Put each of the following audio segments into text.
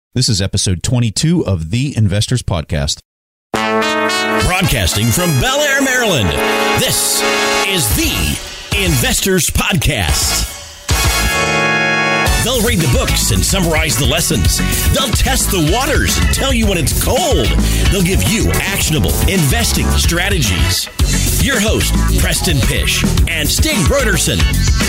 This is episode 22 of The Investors Podcast. Broadcasting from Bel Air, Maryland, this is The Investors Podcast. They'll read the books and summarize the lessons. They'll test the waters and tell you when it's cold. They'll give you actionable investing strategies. Your host, Preston Pish and Stig Brodersen.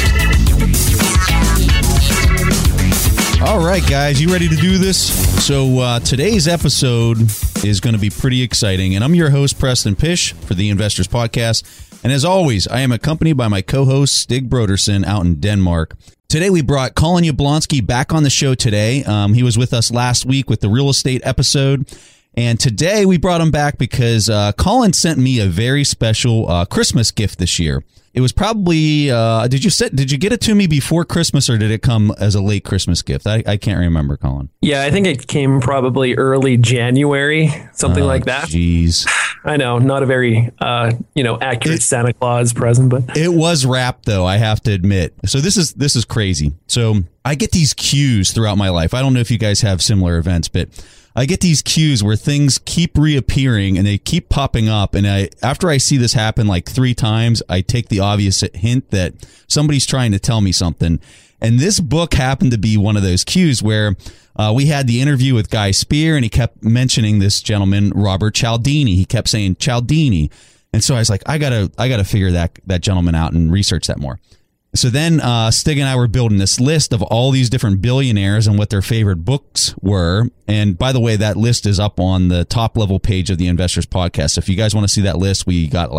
All right, guys, you ready to do this? So today's episode is going to be pretty exciting, and I'm your host, Preston Pish, for the Investors Podcast. And as always, I am accompanied by my co-host, Stig Brodersen, out in Denmark. Today, we brought Colin Yablonsky back on the show today. He was with us last week with the real estate episode. And today, we brought him back because Colin sent me a very special Christmas gift this year. It was probably, did you get it to me before Christmas, or did it come as a late Christmas gift? I can't remember, Colin. Yeah, I think it came probably early January, something like that. Jeez. I know, not a very, accurate Santa Claus present, but it was wrapped, though, I have to admit. So this is crazy. So I get these cues throughout my life. I don't know if you guys have similar events, but I get these cues where things keep reappearing and they keep popping up. And after I see this happen like 3 times, I take the obvious hint that somebody's trying to tell me something. And this book happened to be one of those cues where we had the interview with Guy Spier, and he kept mentioning this gentleman, Robert Cialdini. He kept saying Cialdini. And so I was like, I gotta figure that gentleman out and research that more. So then Stig and I were building this list of all these different billionaires and what their favorite books were. And by the way, that list is up on the top level page of the Investors Podcast. So if you guys want to see that list, we got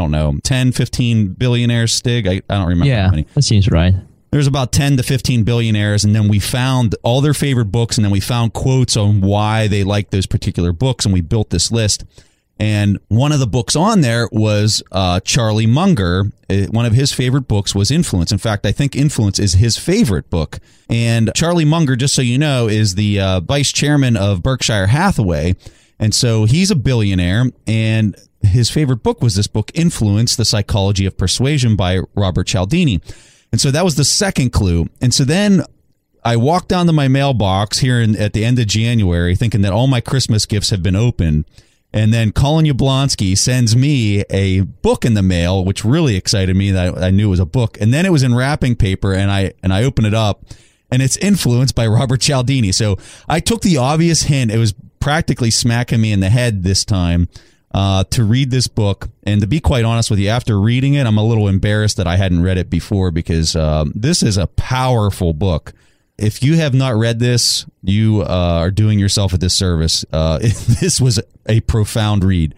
10, 15 billionaires, Stig. I don't remember how many. That seems right. There's about 10 to 15 billionaires, and then we found all their favorite books, and then we found quotes on why they liked those particular books, and we built this list. And one of the books on there was Charlie Munger. One of his favorite books was Influence. In fact, I think Influence is his favorite book. And Charlie Munger, just so you know, is the vice chairman of Berkshire Hathaway. And so he's a billionaire. And his favorite book was this book, Influence, The Psychology of Persuasion by Robert Cialdini. And so that was the second clue. And so then I walked down to my mailbox here at the end of January thinking that all my Christmas gifts have been opened. And then Colin Yablonsky sends me a book in the mail, which really excited me that I knew it was a book. And then it was in wrapping paper, and I open it up, and it's Influence by Robert Cialdini. So I took the obvious hint. It was practically smacking me in the head this time to read this book. And to be quite honest with you, after reading it, I'm a little embarrassed that I hadn't read it before because this is a powerful book. If you have not read this, you are doing yourself a disservice. This was a profound read.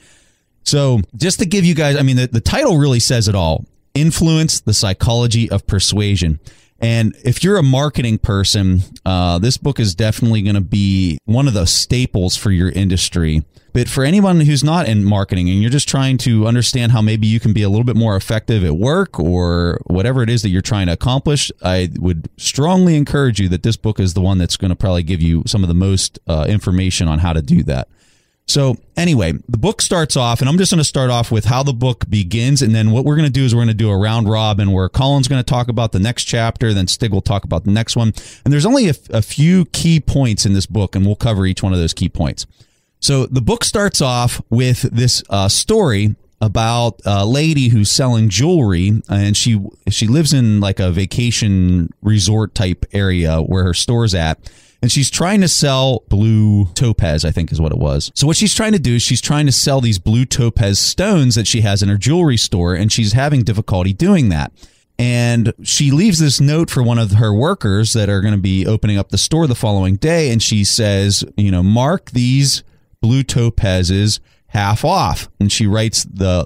So just to give you guys, the title really says it all. Influence, the Psychology of Persuasion. And if you're a marketing person, this book is definitely going to be one of the staples for your industry. But for anyone who's not in marketing and you're just trying to understand how maybe you can be a little bit more effective at work or whatever it is that you're trying to accomplish, I would strongly encourage you that this book is the one that's going to probably give you some of the most information on how to do that. So anyway, the book starts off, and I'm just going to start off with how the book begins, and then what we're going to do is we're going to do a round robin where Colin's going to talk about the next chapter, then Stig will talk about the next one. And there's only a few key points in this book, and we'll cover each one of those key points. So the book starts off with this story about a lady who's selling jewelry, and she lives in like a vacation resort type area where her store's at. And she's trying to sell blue topaz, I think is what it was. So what she's trying to do is she's trying to sell these blue topaz stones that she has in her jewelry store, and she's having difficulty doing that. And she leaves this note for one of her workers that are going to be opening up the store the following day. And she says, mark these blue topazes half off. And she writes the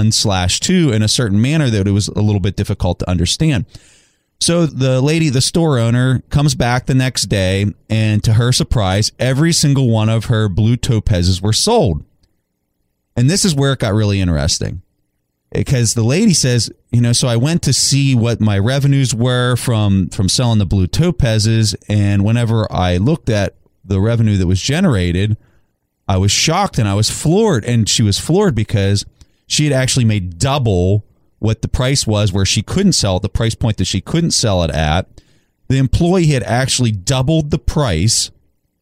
1/2 in a certain manner that it was a little bit difficult to understand. So the lady, the store owner, comes back the next day, and to her surprise, every single one of her blue topazes were sold. And this is where it got really interesting. Because the lady says, so I went to see what my revenues were from selling the blue topazes, and whenever I looked at the revenue that was generated, I was shocked and I was floored. And she was floored because she had actually made double what the price was where she couldn't sell at the price point that she couldn't sell it at. The employee had actually doubled the price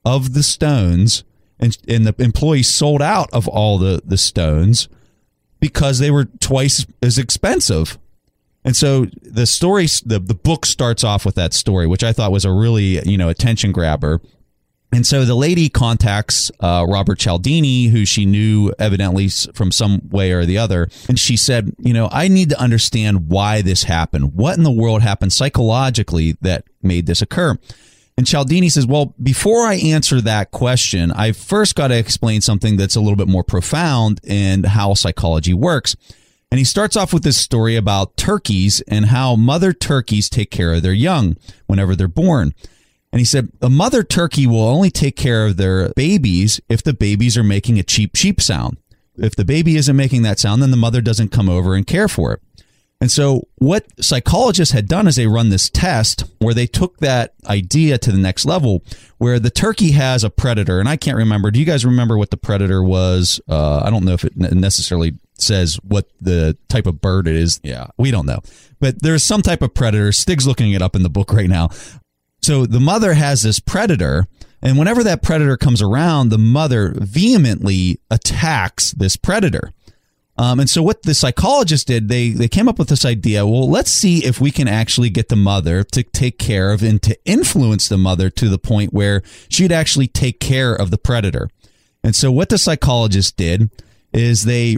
of the stones, and the employee sold out of all the stones because they were twice as expensive. And so the story, the book starts off with that story, which I thought was a really, attention grabber. And so the lady contacts Robert Cialdini, who she knew evidently from some way or the other. And she said, I need to understand why this happened. What in the world happened psychologically that made this occur? And Cialdini says, well, before I answer that question, I first got to explain something that's a little bit more profound in how psychology works. And he starts off with this story about turkeys and how mother turkeys take care of their young whenever they're born. And he said, a mother turkey will only take care of their babies if the babies are making a cheep, cheep sound. If the baby isn't making that sound, then the mother doesn't come over and care for it. And so what psychologists had done is they run this test where they took that idea to the next level, where the turkey has a predator. And I can't remember. Do you guys remember what the predator was? I don't know if it necessarily says what the type of bird it is. Yeah, we don't know. But there's some type of predator. Stig's looking it up in the book right now. So the mother has this predator, and whenever that predator comes around, the mother vehemently attacks this predator. And so what the psychologists did, they came up with this idea, well, let's see if we can actually get the mother to take care of and to influence the mother to the point where she'd actually take care of the predator. And so what the psychologists did is they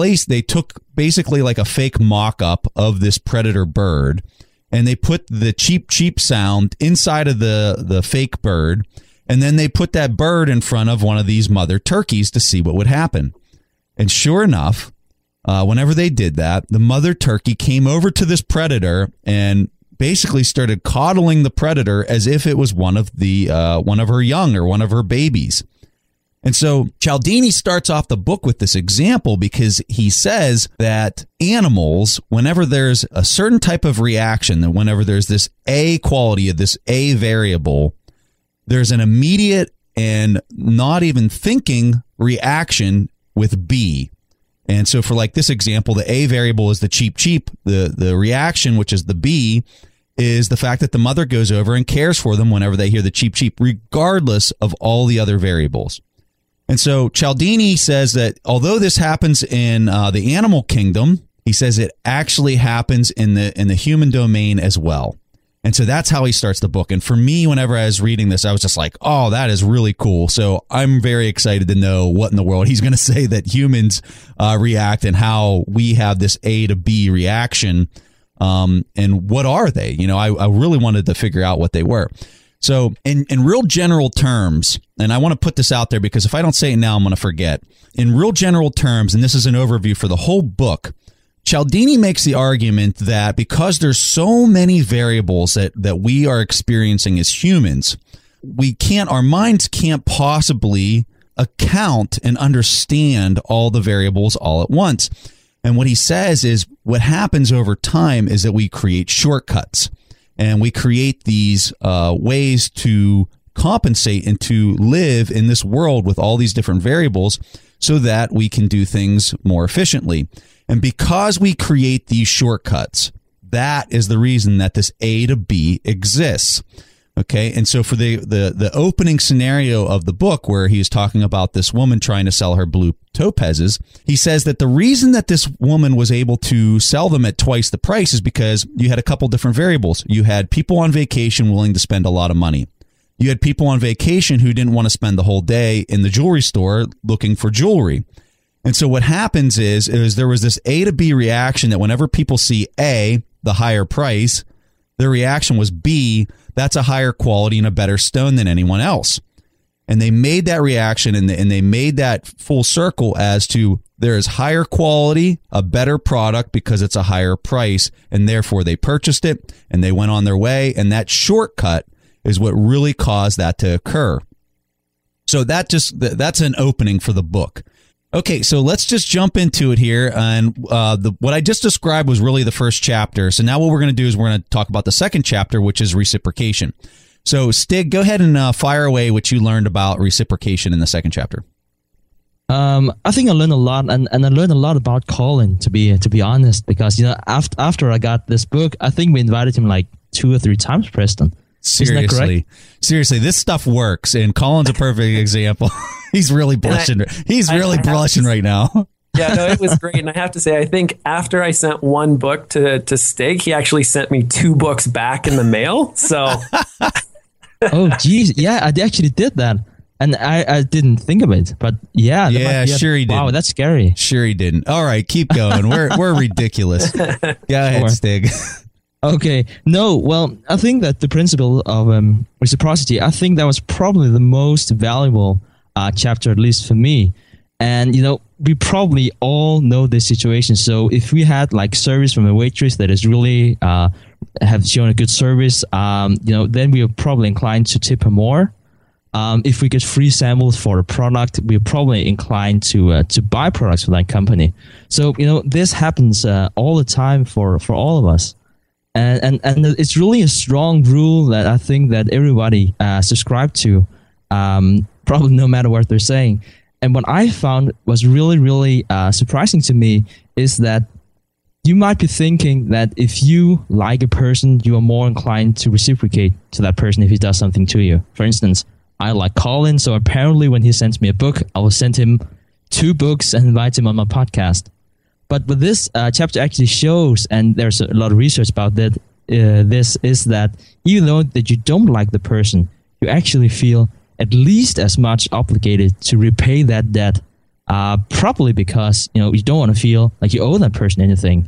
took basically like a fake mock-up of this predator bird, and they put the cheep, cheep sound inside of the fake bird, and then they put that bird in front of one of these mother turkeys to see what would happen. And sure enough, whenever they did that, the mother turkey came over to this predator and basically started coddling the predator as if it was one of her young or one of her babies. And so Cialdini starts off the book with this example because he says that animals, whenever there's a certain type of reaction, that whenever there's this A quality of this A variable, there's an immediate and not even thinking reaction with B. And so for like this example, the A variable is the cheep, cheep. The reaction, which is the B, is the fact that the mother goes over and cares for them whenever they hear the cheep, cheep, regardless of all the other variables. And so Cialdini says that although this happens in the animal kingdom, he says it actually happens in the human domain as well. And so that's how he starts the book. And for me, whenever I was reading this, I was just like, oh, that is really cool. So I'm very excited to know what in the world he's going to say that humans react and how we have this A to B reaction. And what are they? I really wanted to figure out what they were. So in real general terms, and I want to put this out there because if I don't say it now, I'm going to forget. In real general terms, and this is an overview for the whole book, Cialdini makes the argument that because there's so many variables that we are experiencing as humans, our minds can't possibly account and understand all the variables all at once. And what he says is what happens over time is that we create shortcuts. And we create these ways to compensate and to live in this world with all these different variables so that we can do things more efficiently. And because we create these shortcuts, that is the reason that this A to B exists. Okay, and so for the opening scenario of the book where he is talking about this woman trying to sell her blue topazes, he says that the reason that this woman was able to sell them at twice the price is because you had a couple different variables. You had people on vacation willing to spend a lot of money. You had people on vacation who didn't want to spend the whole day in the jewelry store looking for jewelry. And so what happens is there was this A to B reaction that whenever people see A, the higher price, their reaction was B, that's a higher quality and a better stone than anyone else. And they made that reaction and they made that full circle as to there is higher quality, a better product because it's a higher price, and therefore they purchased it and they went on their way. And that shortcut is what really caused that to occur. So that's an opening for the book. Okay, so let's just jump into it here. And what I just described was really the first chapter. So now what we're going to do is we're going to talk about the second chapter, which is reciprocation. So Stig, go ahead and fire away what you learned about reciprocation in the second chapter. I think I learned a lot, and I learned a lot about Colin, to be honest, because after I got this book, I think we invited him like 2 or 3 times, Preston. Seriously, this stuff works, and Colin's a perfect example. He's really blushing. He's really blushing right now. Yeah, no, it was great. And I have to say, I think after I sent one book to Stig, he actually sent me 2 books back in the mail. So, oh, geez. Yeah, I actually did that. And I didn't think of it. But yeah. Sure he did. Wow, that's scary. Sure he didn't. All right, keep going. We're ridiculous. Go ahead, Stig. Okay. No, well, I think that the principle of reciprocity, I think that was probably the most valuable chapter, at least for me. And, we probably all know this situation. So if we had like service from a waitress that is really have shown a good service, then we are probably inclined to tip her more. If we get free samples for a product, we're probably inclined to buy products from that company. So, this happens all the time for all of us. And it's really a strong rule that I think that everybody subscribe to, probably no matter what they're saying. And what I found was really, really surprising to me is that you might be thinking that if you like a person, you are more inclined to reciprocate to that person if he does something to you. For instance, I like Colin, so apparently when he sends me a book, I will send him 2 books and invite him on my podcast. But what this chapter actually shows, and there's a lot of research about that, this is that even though that you don't like the person, you actually feel at least as much obligated to repay that debt, probably because you don't want to feel like you owe that person anything.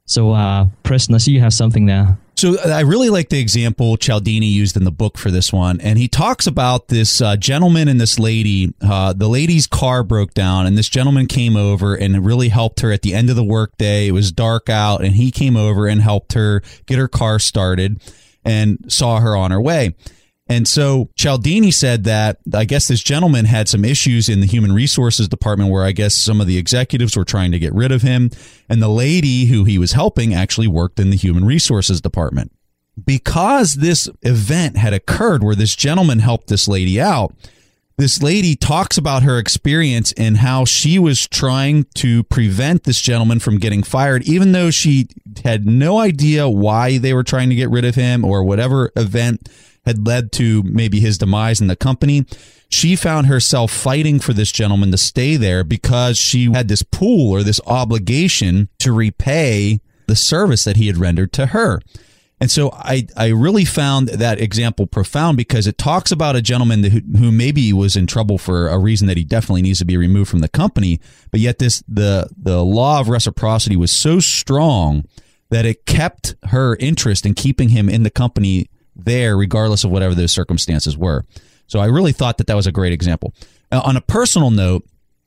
So, Preston, I see you have something there. So I really like the example Cialdini used in the book for this one. And he talks about this gentleman and this lady. The lady's car broke down, and this gentleman came over and really helped her at the end of the workday. It was dark out, and he came over and helped her get her car started and saw her on her way. And so Cialdini said that I guess this gentleman had some issues in the human resources department where I guess some of the executives were trying to get rid of him. And the lady who he was helping actually worked in the human resources department. Because this event had occurred where this gentleman helped this lady out, this lady talks about her experience and how she was trying to prevent this gentleman from getting fired, even though she had no idea why they were trying to get rid of him or whatever event had led to maybe his demise in the company. She found herself fighting for this gentleman to stay there because she had this pull or this obligation to repay the service that he had rendered to her. And so I really found that example profound because it talks about a gentleman who maybe was in trouble for a reason that he definitely needs to be removed from the company. But yet the law of reciprocity was so strong that it kept her interest in keeping him in the company there, regardless of whatever those circumstances were. So I really thought that was a great example. On a personal note,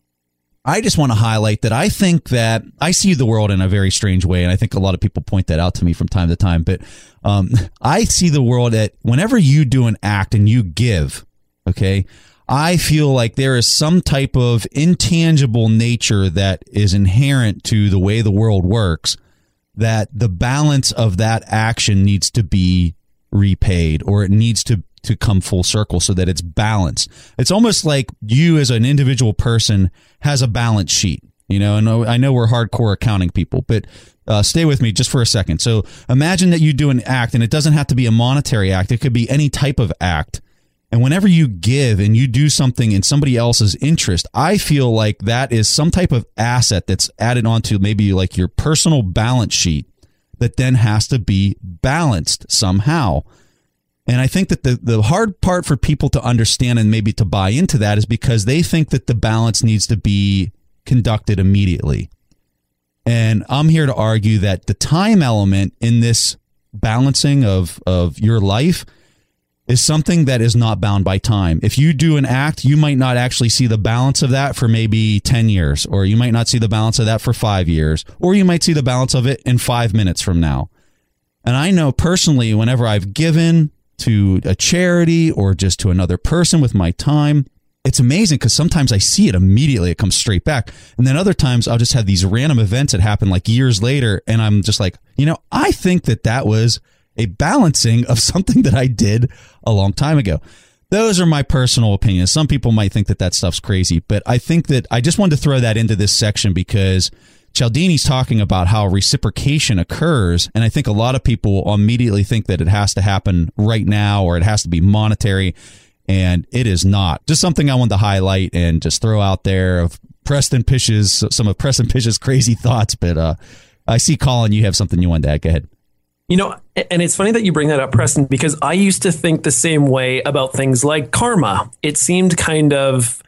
I just want to highlight that I think that I see the world in a very strange way, and I think a lot of people point that out to me from time to time. But I see the world that whenever you do an act and you give, okay, I feel like there is some type of intangible nature that is inherent to the way the world works, that the balance of that action needs to be repaid, or it needs to come full circle so that it's balanced. It's almost like you as an individual person has a balance sheet, and I know we're hardcore accounting people, but stay with me just for a second. So imagine that you do an act, and it doesn't have to be a monetary act. It could be any type of act. And whenever you give and you do something in somebody else's interest, I feel like that is some type of asset that's added onto maybe like your personal balance sheet that then has to be balanced somehow. And I think that the hard part for people to understand and maybe to buy into that is because they think that the balance needs to be conducted immediately. And I'm here to argue that the time element in this balancing of your life is something that is not bound by time. If you do an act, you might not actually see the balance of that for maybe 10 years, or you might not see the balance of that for 5 years, or you might see the balance of it in 5 minutes from now. And I know personally, whenever I've given to a charity or just to another person with my time, it's amazing because sometimes I see it immediately. It comes straight back. And then other times I'll just have these random events that happen like years later. And I'm just like, I think that was a balancing of something that I did a long time ago. Those are my personal opinions. Some people might think that stuff's crazy, but I think that I just wanted to throw that into this section because Cialdini's talking about how reciprocation occurs, and I think a lot of people immediately think that it has to happen right now or it has to be monetary, and it is not. Just something I wanted to highlight and just throw out there of some of Preston Pysh's crazy thoughts, but I see, Colin, you have something you wanted to add. Go ahead. You know, and it's funny that you bring that up, Preston, because I used to think the same way about things like karma. It seemed kind of,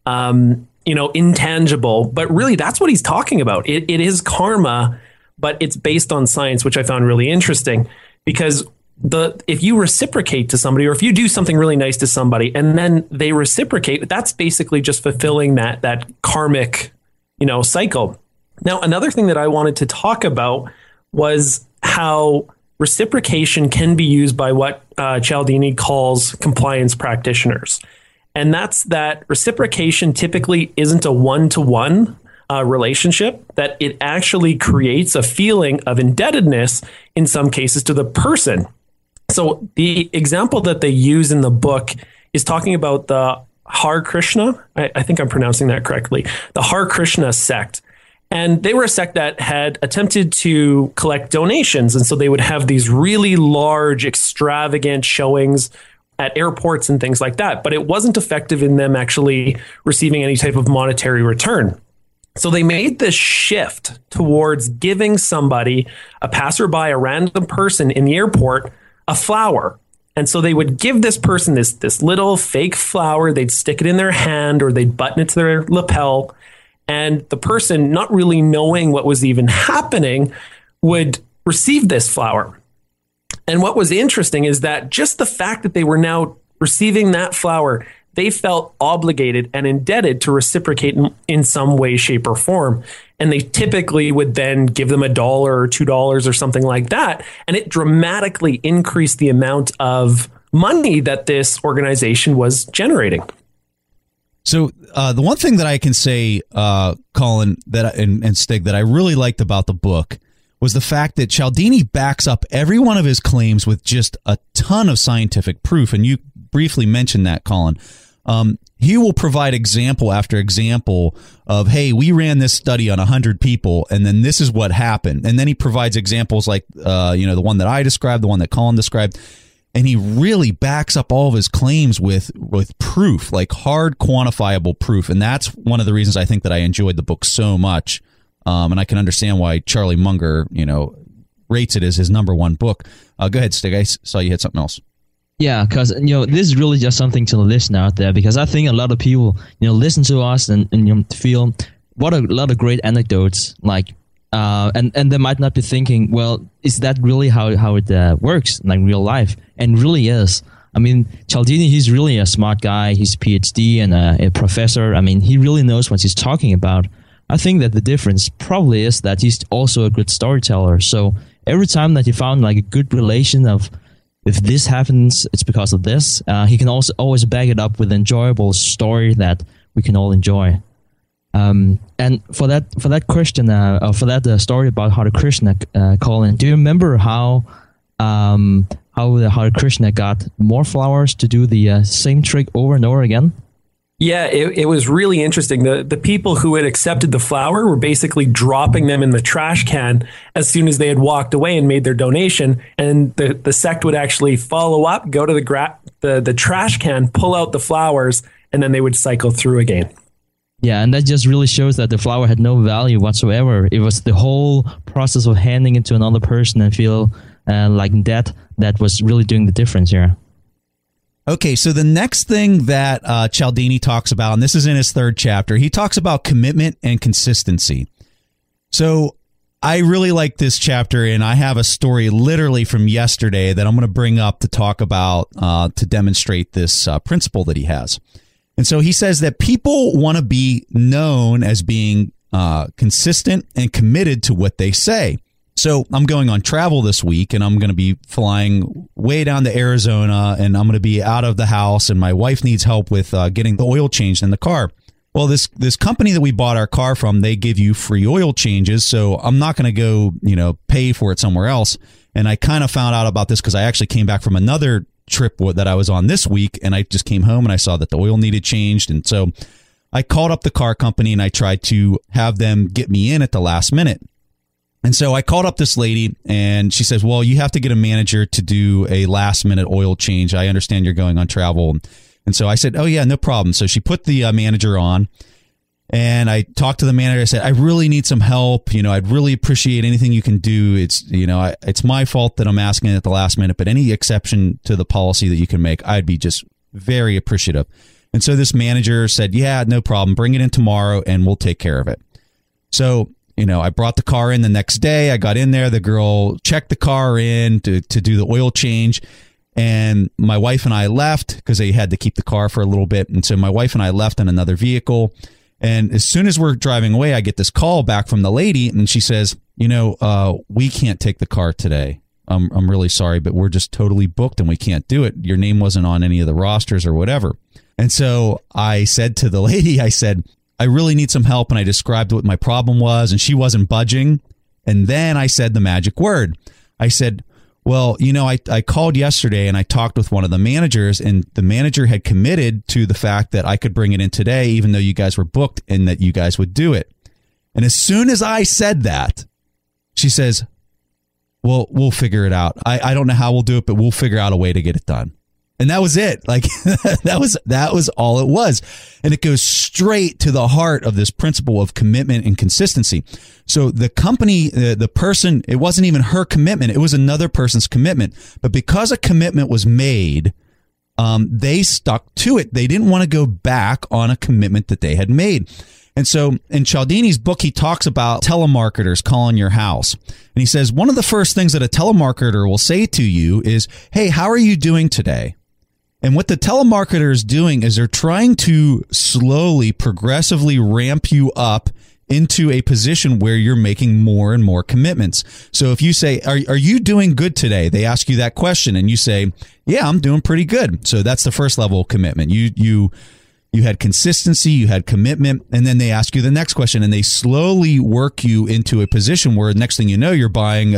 intangible, but really that's what he's talking about. It is karma, but it's based on science, which I found really interesting, because if you reciprocate to somebody, or if you do something really nice to somebody and then they reciprocate, that's basically just fulfilling that karmic, cycle. Now, another thing that I wanted to talk about was how reciprocation can be used by what Cialdini calls compliance practitioners. And that's that reciprocation typically isn't a one-to-one relationship, that it actually creates a feeling of indebtedness in some cases to the person. So the example that they use in the book is talking about the Hare Krishna. I think I'm pronouncing that correctly. The Hare Krishna sect. And they were a sect that had attempted to collect donations. And so they would have these really large, extravagant showings at airports and things like that. But it wasn't effective in them actually receiving any type of monetary return. So they made this shift towards giving somebody, a passerby, a random person in the airport, a flower. And so they would give this person this little fake flower. They'd stick it in their hand or they'd button it to their lapel. And the person, not really knowing what was even happening, would receive this flower. And what was interesting is that just the fact that they were now receiving that flower, they felt obligated and indebted to reciprocate in some way, shape, or form. And they typically would then give them $1 or $2 or something like that. And it dramatically increased the amount of money that this organization was generating. So the one thing that I can say, Colin, and Stig, that I really liked about the book was the fact that Cialdini backs up every one of his claims with just a ton of scientific proof. And you briefly mentioned that, Colin. He will provide example after example of, hey, we ran this study on 100 people, and then this is what happened. And then he provides examples like, the one that I described, the one that Colin described. And he really backs up all of his claims with proof, like hard, quantifiable proof. And that's one of the reasons I think that I enjoyed the book so much. And I can understand why Charlie Munger, rates it as his number one book. Go ahead, Stig. I saw you had something else. Yeah, because this is really just something to listen out there, because I think a lot of people listen to us and feel what a lot of great anecdotes, like and they might not be thinking, well, is that really how it works like real life? And really is. I mean, Cialdini, he's really a smart guy. He's a PhD and a professor. I mean, he really knows what he's talking about. I think that the difference probably is that he's also a good storyteller. So every time that he found like a good relation of, if this happens, it's because of this, he can also always back it up with an enjoyable story that we can all enjoy. And for that question, for that story about Hare Krishna, Colin, do you remember how the Hare Krishna got more flowers to do the same trick over and over again? Yeah, it was really interesting. The people who had accepted the flower were basically dropping them in the trash can as soon as they had walked away and made their donation. And the sect would actually follow up, go to the trash can, pull out the flowers, and then they would cycle through again. Yeah, and that just really shows that the flower had no value whatsoever. It was the whole process of handing it to another person and feel like that was really doing the difference here. Okay, so the next thing that Cialdini talks about, and this is in his third chapter, he talks about commitment and consistency. So I really like this chapter, and I have a story literally from yesterday that I'm going to bring up to talk about to demonstrate this principle that he has. And so he says that people want to be known as being consistent and committed to what they say. So I'm going on travel this week, and I'm going to be flying way down to Arizona, and I'm going to be out of the house, and my wife needs help with getting the oil changed in the car. Well, this company that we bought our car from, they give you free oil changes, so I'm not going to go, pay for it somewhere else. And I kind of found out about this because I actually came back from another trip that I was on this week, and I just came home and I saw that the oil needed changed. And so I called up the car company and I tried to have them get me in at the last minute. And so I called up this lady and she says, well, you have to get a manager to do a last minute oil change. I understand you're going on travel. And so I said, oh, yeah, no problem. So she put the manager on and I talked to the manager. I said, I really need some help. I'd really appreciate anything you can do. It's, it's my fault that I'm asking at the last minute, but any exception to the policy that you can make, I'd be just very appreciative. And so this manager said, yeah, no problem. Bring it in tomorrow and we'll take care of it. So I brought the car in the next day. I got in there. The girl checked the car in to do the oil change. And my wife and I left because they had to keep the car for a little bit. And so my wife and I left in another vehicle. And as soon as we're driving away, I get this call back from the lady. And she says, we can't take the car today. I'm really sorry, but we're just totally booked and we can't do it. Your name wasn't on any of the rosters or whatever. And so I said to the lady, I said, I really need some help. And I described what my problem was and she wasn't budging. And then I said the magic word. I said, well, I called yesterday and I talked with one of the managers and the manager had committed to the fact that I could bring it in today, even though you guys were booked and that you guys would do it. And as soon as I said that, she says, well, we'll figure it out. I don't know how we'll do it, but we'll figure out a way to get it done. And that was it. Like that was all it was. And it goes straight to the heart of this principle of commitment and consistency. So the company, the person, it wasn't even her commitment. It was another person's commitment. But because a commitment was made, they stuck to it. They didn't want to go back on a commitment that they had made. And so in Cialdini's book, he talks about telemarketers calling your house. And he says, one of the first things that a telemarketer will say to you is, hey, how are you doing today? And what the telemarketer is doing is they're trying to slowly, progressively ramp you up into a position where you're making more and more commitments. So if you say, are you doing good today? They ask you that question and you say, yeah, I'm doing pretty good. So that's the first level of commitment. You had consistency, you had commitment, and then they ask you the next question and they slowly work you into a position where next thing you know, you're buying,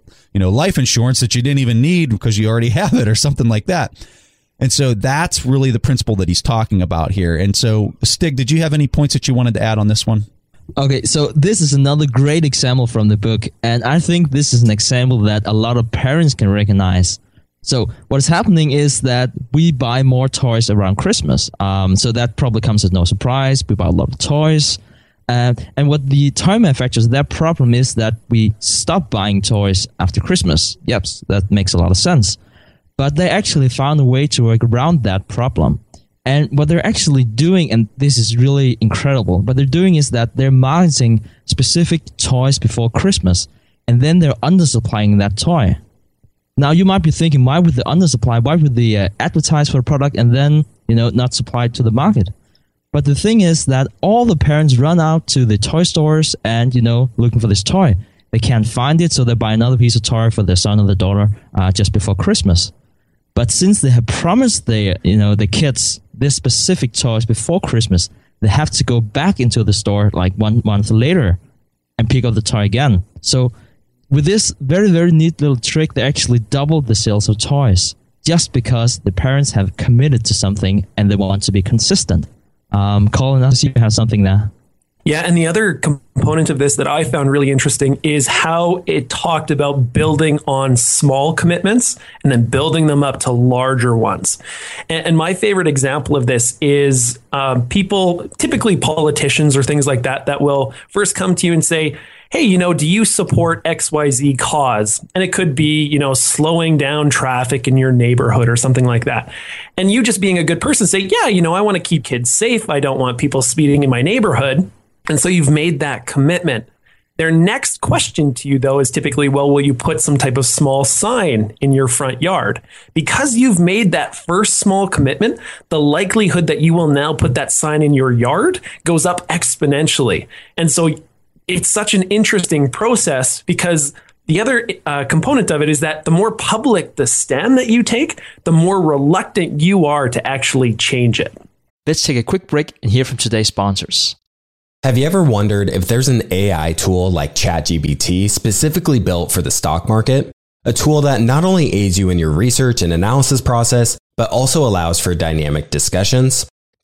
life insurance that you didn't even need because you already have it or something like that. And so that's really the principle that he's talking about here. And so, Stig, did you have any points that you wanted to add on this one? Okay, so this is another great example from the book. And I think this is an example that a lot of parents can recognize. So what is happening is that we buy more toys around Christmas. So that probably comes as no surprise. We buy a lot of toys. And what the toy manufacturers, their problem is that we stop buying toys after Christmas. Yep, that makes a lot of sense. But they actually found a way to work around that problem. And what they're actually doing, and this is really incredible, what they're doing is that they're marketing specific toys before Christmas, and then they're undersupplying that toy. Now, you might be thinking, why would they undersupply? Why would they advertise for a product and then, not supply it to the market? But the thing is that all the parents run out to the toy stores and, looking for this toy. They can't find it, so they buy another piece of toy for their son or their daughter just before Christmas. But since they have promised the kids this specific toys before Christmas, they have to go back into the store like 1 month later and pick up the toy again. So with this very, very neat little trick, they actually doubled the sales of toys just because the parents have committed to something and they want to be consistent. Colin, I see you have something there. Yeah, and the other component of this that I found really interesting is how it talked about building on small commitments and then building them up to larger ones. And my favorite example of this is people, typically politicians or things like that, that will first come to you and say, hey, do you support XYZ cause? And it could be, slowing down traffic in your neighborhood or something like that. And you just being a good person say, yeah, I want to keep kids safe. I don't want people speeding in my neighborhood. And so you've made that commitment. Their next question to you, though, is typically, well, will you put some type of small sign in your front yard? Because you've made that first small commitment, the likelihood that you will now put that sign in your yard goes up exponentially. And so it's such an interesting process because the other component of it is that the more public the stand that you take, the more reluctant you are to actually change it. Let's take a quick break and hear from today's sponsors. Have you ever wondered if there's an AI tool like ChatGPT specifically built for the stock market? A tool that not only aids you in your research and analysis process, but also allows for dynamic discussions?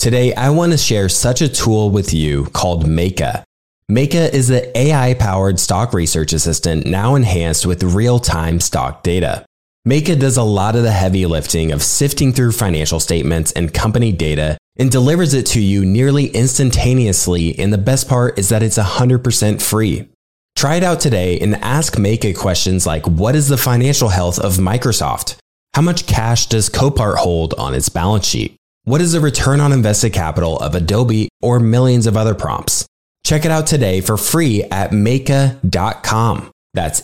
Today, I want to share such a tool with you called Meyka. Meyka is an AI-powered stock research assistant now enhanced with real-time stock data. Meyka does a lot of the heavy lifting of sifting through financial statements and company data and delivers it to you nearly instantaneously, and the best part is that it's 100% free. Try it out today and ask Meyka questions like, what is the financial health of Microsoft? How much cash does Copart hold on its balance sheet? What is the return on invested capital of Adobe, or millions of other prompts? Check it out today for free at Meyka.com. That's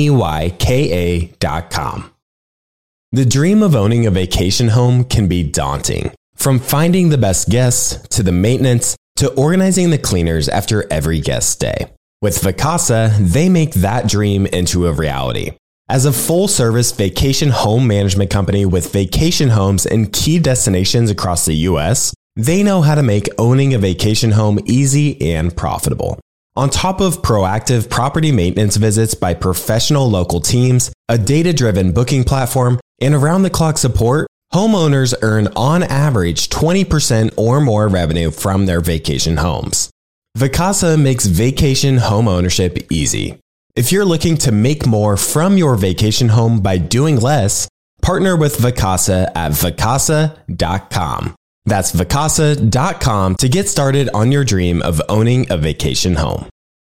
Meyka.com. The dream of owning a vacation home can be daunting. From finding the best guests, to the maintenance, to organizing the cleaners after every guest stay. With Vacasa, they make that dream into a reality. As a full-service vacation home management company with vacation homes in key destinations across the US, they know how to make owning a vacation home easy and profitable. On top of proactive property maintenance visits by professional local teams, a data-driven booking platform, and around-the-clock support, homeowners earn on average 20% or more revenue from their vacation homes. Vacasa makes vacation home ownership easy. If you're looking to make more from your vacation home by doing less, partner with Vacasa at Vacasa.com. That's Vacasa.com to get started on your dream of owning a vacation home.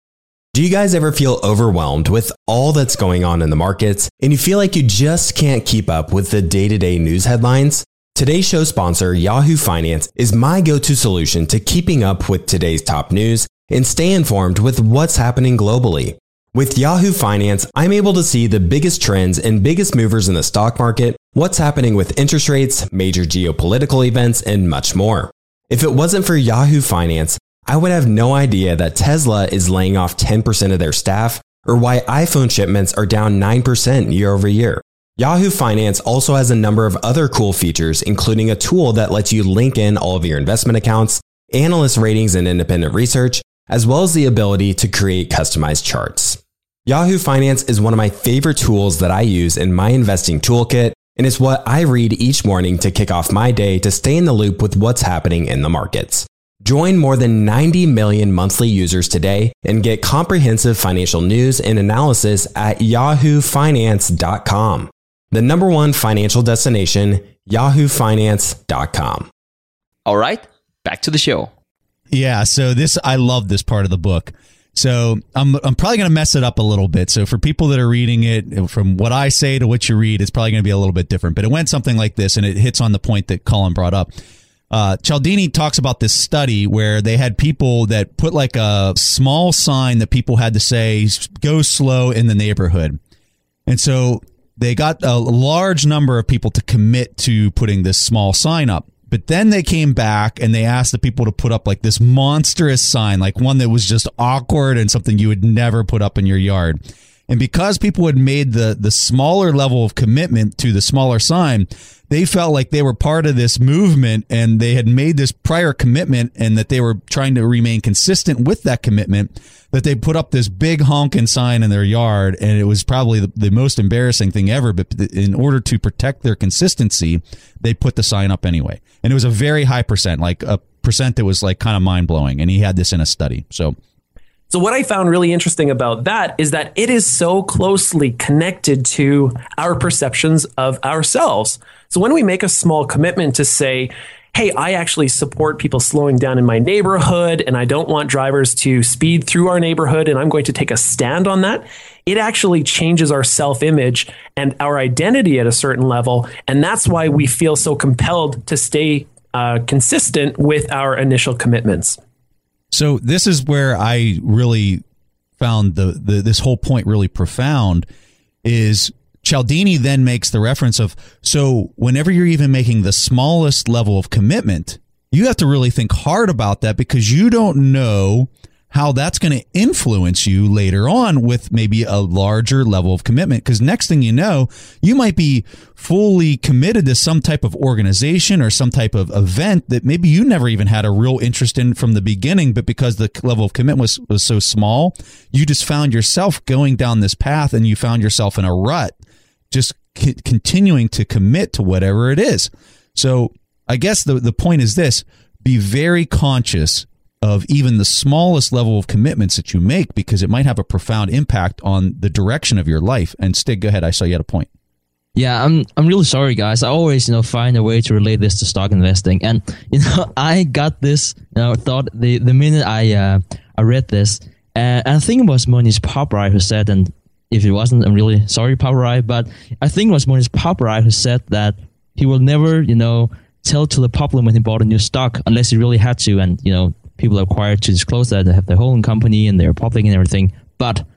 Do you guys ever feel overwhelmed with all that's going on in the markets and you feel like you just can't keep up with the day-to-day news headlines? Today's show sponsor, Yahoo Finance, is my go-to solution to keeping up with today's top news and stay informed with what's happening globally. With Yahoo Finance, I'm able to see the biggest trends and biggest movers in the stock market, what's happening with interest rates, major geopolitical events, and much more. If it wasn't for Yahoo Finance, I would have no idea that Tesla is laying off 10% of their staff, or why iPhone shipments are down 9% year over year. Yahoo Finance also has a number of other cool features, including a tool that lets you link in all of your investment accounts, analyst ratings and independent research, as well as the ability to create customized charts. Yahoo Finance is one of my favorite tools that I use in my investing toolkit, and it's what I read each morning to kick off my day to stay in the loop with what's happening in the markets. Join more than 90 million monthly users today and get comprehensive financial news and analysis at yahoofinance.com. The number one financial destination, yahoofinance.com. All right, back to the show. Yeah, so I love this part of the book. So I'm probably going to mess it up a little bit. So for people that are reading it, from what I say to what you read, it's probably going to be a little bit different. But it went something like this, and it hits on the point that Colin brought up. Cialdini talks about this study where they had people that put like a small sign that people had to say, go slow in the neighborhood. And so they got a large number of people to commit to putting this small sign up. But then they came back and they asked the people to put up like this monstrous sign, like one that was just awkward and something you would never put up in your yard. And because people had made the smaller level of commitment to the smaller sign, they felt like they were part of this movement and they had made this prior commitment and that they were trying to remain consistent with that commitment, that they put up this big honking sign in their yard. And it was probably the most embarrassing thing ever. But in order to protect their consistency, they put the sign up anyway. And it was a very high percent, like a percent that was like kind of mind blowing. And he had this in a study. So what I found really interesting about that is that it is so closely connected to our perceptions of ourselves. So when we make a small commitment to say, hey, I actually support people slowing down in my neighborhood and I don't want drivers to speed through our neighborhood and I'm going to take a stand on that, it actually changes our self-image and our identity at a certain level. And that's why we feel so compelled to stay consistent with our initial commitments. So this is where I really found this whole point really profound. Is Cialdini then makes the reference of, so whenever you're even making the smallest level of commitment, you have to really think hard about that because you don't know how that's going to influence you later on with maybe a larger level of commitment. Because next thing you know, you might be fully committed to some type of organization or some type of event that maybe you never even had a real interest in from the beginning, but because the level of commitment was so small, you just found yourself going down this path and you found yourself in a rut, just continuing to commit to whatever it is. So I guess the point is this: be very conscious of even the smallest level of commitments that you make, because it might have a profound impact on the direction of your life. And Stig, go ahead. I saw you had a point. Yeah, I'm really sorry, guys. I always, find a way to relate this to stock investing, and I got this thought the minute I read this, and I think it was Monish Pabrai who said, and if it wasn't, I'm really sorry, Pabrai, but I think it was Monish Pabrai who said that he will never, tell to the public when he bought a new stock unless he really had to, and people are required to disclose that they have their holding company and they're public and everything, but.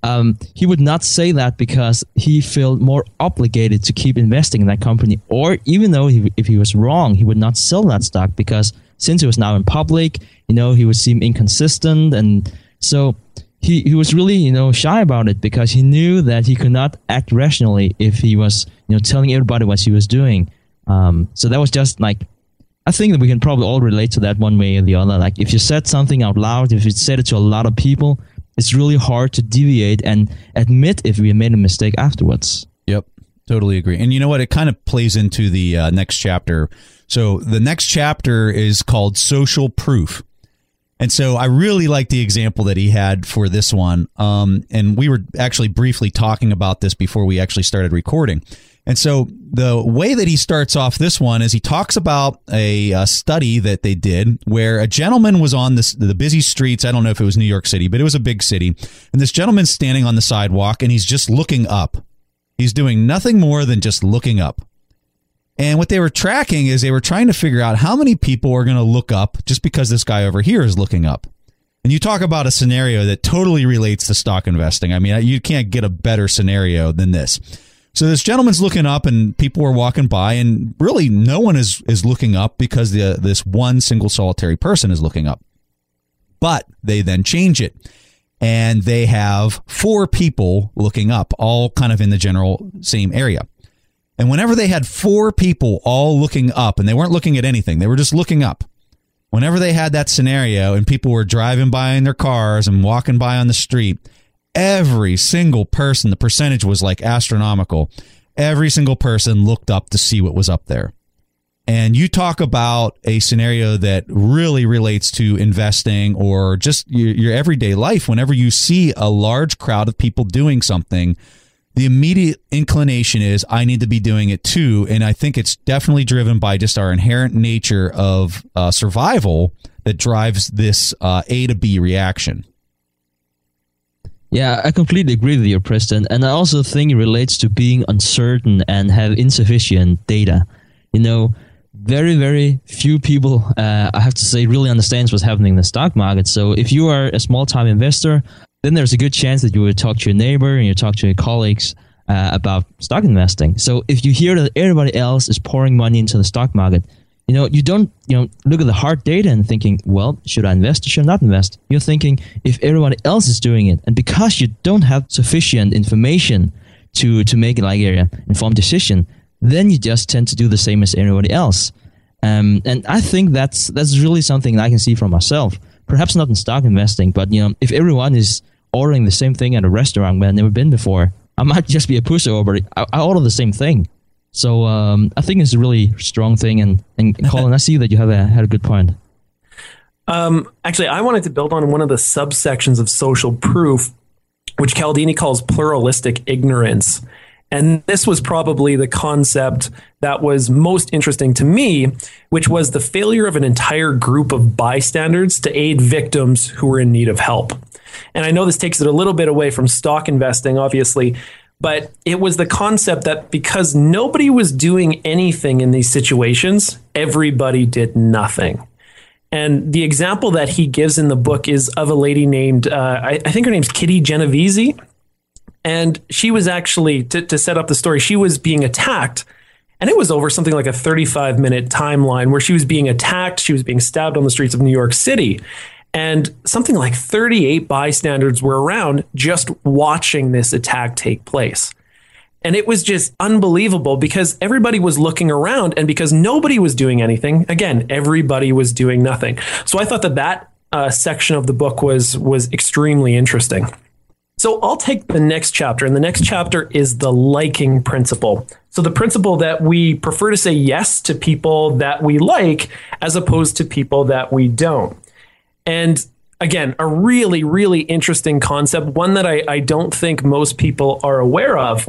He would not say that because he felt more obligated to keep investing in that company, or even though if he was wrong, he would not sell that stock because since it was now in public, he would seem inconsistent, and so he was really shy about it because he knew that he could not act rationally if he was telling everybody what he was doing. So that was just like, I think that we can probably all relate to that one way or the other. Like if you said something out loud, if you said it to a lot of people, it's really hard to deviate and admit if we made a mistake afterwards. Yep, totally agree. And you know what? It kind of plays into the next chapter. So the next chapter is called Social Proof. And so I really like the example that he had for this one. And we were actually briefly talking about this before we actually started recording. And so the way that he starts off this one is he talks about a study that they did where a gentleman was on the busy streets. I don't know if it was New York City, but it was a big city. And this gentleman's standing on the sidewalk and he's just looking up. He's doing nothing more than just looking up. And what they were tracking is they were trying to figure out how many people are going to look up just because this guy over here is looking up. And you talk about a scenario that totally relates to stock investing. I mean, you can't get a better scenario than this. So this gentleman's looking up and people are walking by and really no one is looking up because this one single solitary person is looking up. But they then change it and they have 4 people looking up, all kind of in the general same area. And whenever they had 4 people all looking up, and they weren't looking at anything, they were just looking up. Whenever they had that scenario and people were driving by in their cars and walking by on the street, every single person, the percentage was like astronomical. Every single person looked up to see what was up there. And you talk about a scenario that really relates to investing or just your everyday life. Whenever you see a large crowd of people doing something, the immediate inclination is, I need to be doing it too. And I think it's definitely driven by just our inherent nature of survival that drives this A to B reaction. Yeah, I completely agree with you, Preston. And I also think it relates to being uncertain and have insufficient data. Very, very few people, I have to say, really understands what's happening in the stock market. So if you are a small-time investor, then there's a good chance that you will talk to your neighbor and you talk to your colleagues about stock investing. So if you hear that everybody else is pouring money into the stock market, you don't look at the hard data and thinking, well, should I invest or should I not invest? You're thinking, if everybody else is doing it, and because you don't have sufficient information to make like an informed decision, then you just tend to do the same as everybody else. And I think that's really something that I can see for myself. Perhaps not in stock investing, but if everyone is ordering the same thing at a restaurant where I've never been before, I might just be a pushover. I order the same thing. So I think it's a really strong thing. And Colin, I see that you had a good point. Actually, I wanted to build on one of the subsections of social proof, which Cialdini calls pluralistic ignorance. And this was probably the concept that was most interesting to me, which was the failure of an entire group of bystanders to aid victims who were in need of help. And I know this takes it a little bit away from stock investing, obviously, but it was the concept that because nobody was doing anything in these situations, everybody did nothing. And the example that he gives in the book is of a lady named, I think her name's Kitty Genovese. And she was actually, to set up the story, she was being attacked. And it was over something like a 35-minute timeline where she was being attacked. She was being stabbed on the streets of New York City. And something like 38 bystanders were around just watching this attack take place. And it was just unbelievable because everybody was looking around, and because nobody was doing anything, again, everybody was doing nothing. So I thought that section of the book was extremely interesting. So I'll take the next chapter, and the next chapter is the liking principle. So the principle that we prefer to say yes to people that we like as opposed to people that we don't. And again, a really, really interesting concept, one that I don't think most people are aware of.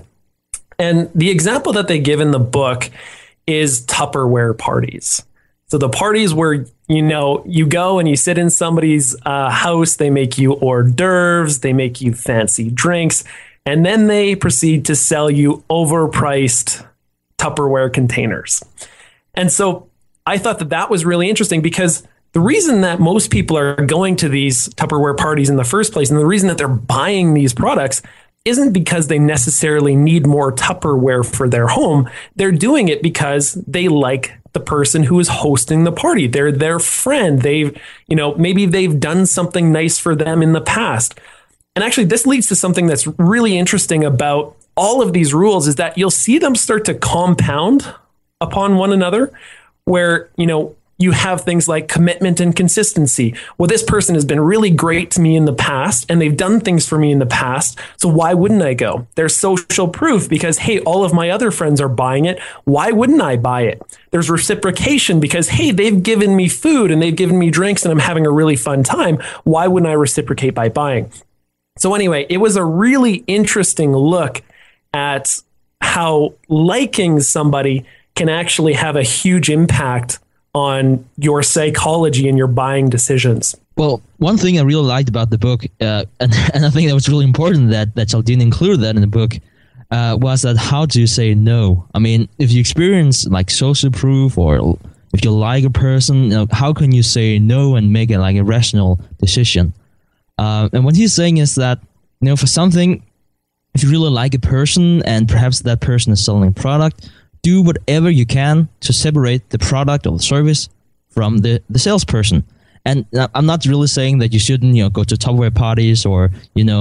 And the example that they give in the book is Tupperware parties. So the parties where, you go and you sit in somebody's house, they make you hors d'oeuvres, they make you fancy drinks, and then they proceed to sell you overpriced Tupperware containers. And so I thought that was really interesting, because the reason that most people are going to these Tupperware parties in the first place, and the reason that they're buying these products, isn't because they necessarily need more Tupperware for their home. They're doing it because they like the person who is hosting the party. They're their friend. Maybe they've done something nice for them in the past. And actually, this leads to something that's really interesting about all of these rules, is that you'll see them start to compound upon one another, where, you have things like commitment and consistency. Well, this person has been really great to me in the past, and they've done things for me in the past. So why wouldn't I go? There's social proof because, hey, all of my other friends are buying it. Why wouldn't I buy it? There's reciprocation because, hey, they've given me food and they've given me drinks and I'm having a really fun time. Why wouldn't I reciprocate by buying? So anyway, it was a really interesting look at how liking somebody can actually have a huge impact on your psychology and your buying decisions. Well, one thing I really liked about the book, and I think that was really important that Cialdini included that in the book, was that how do you say no? I mean, if you experience like social proof, or if you like a person, how can you say no and make it like a rational decision? And what he's saying is that, for something, if you really like a person and perhaps that person is selling a product, do whatever you can to separate the product or the service from the salesperson. And I'm not really saying that you shouldn't, go to Tupperware parties, or,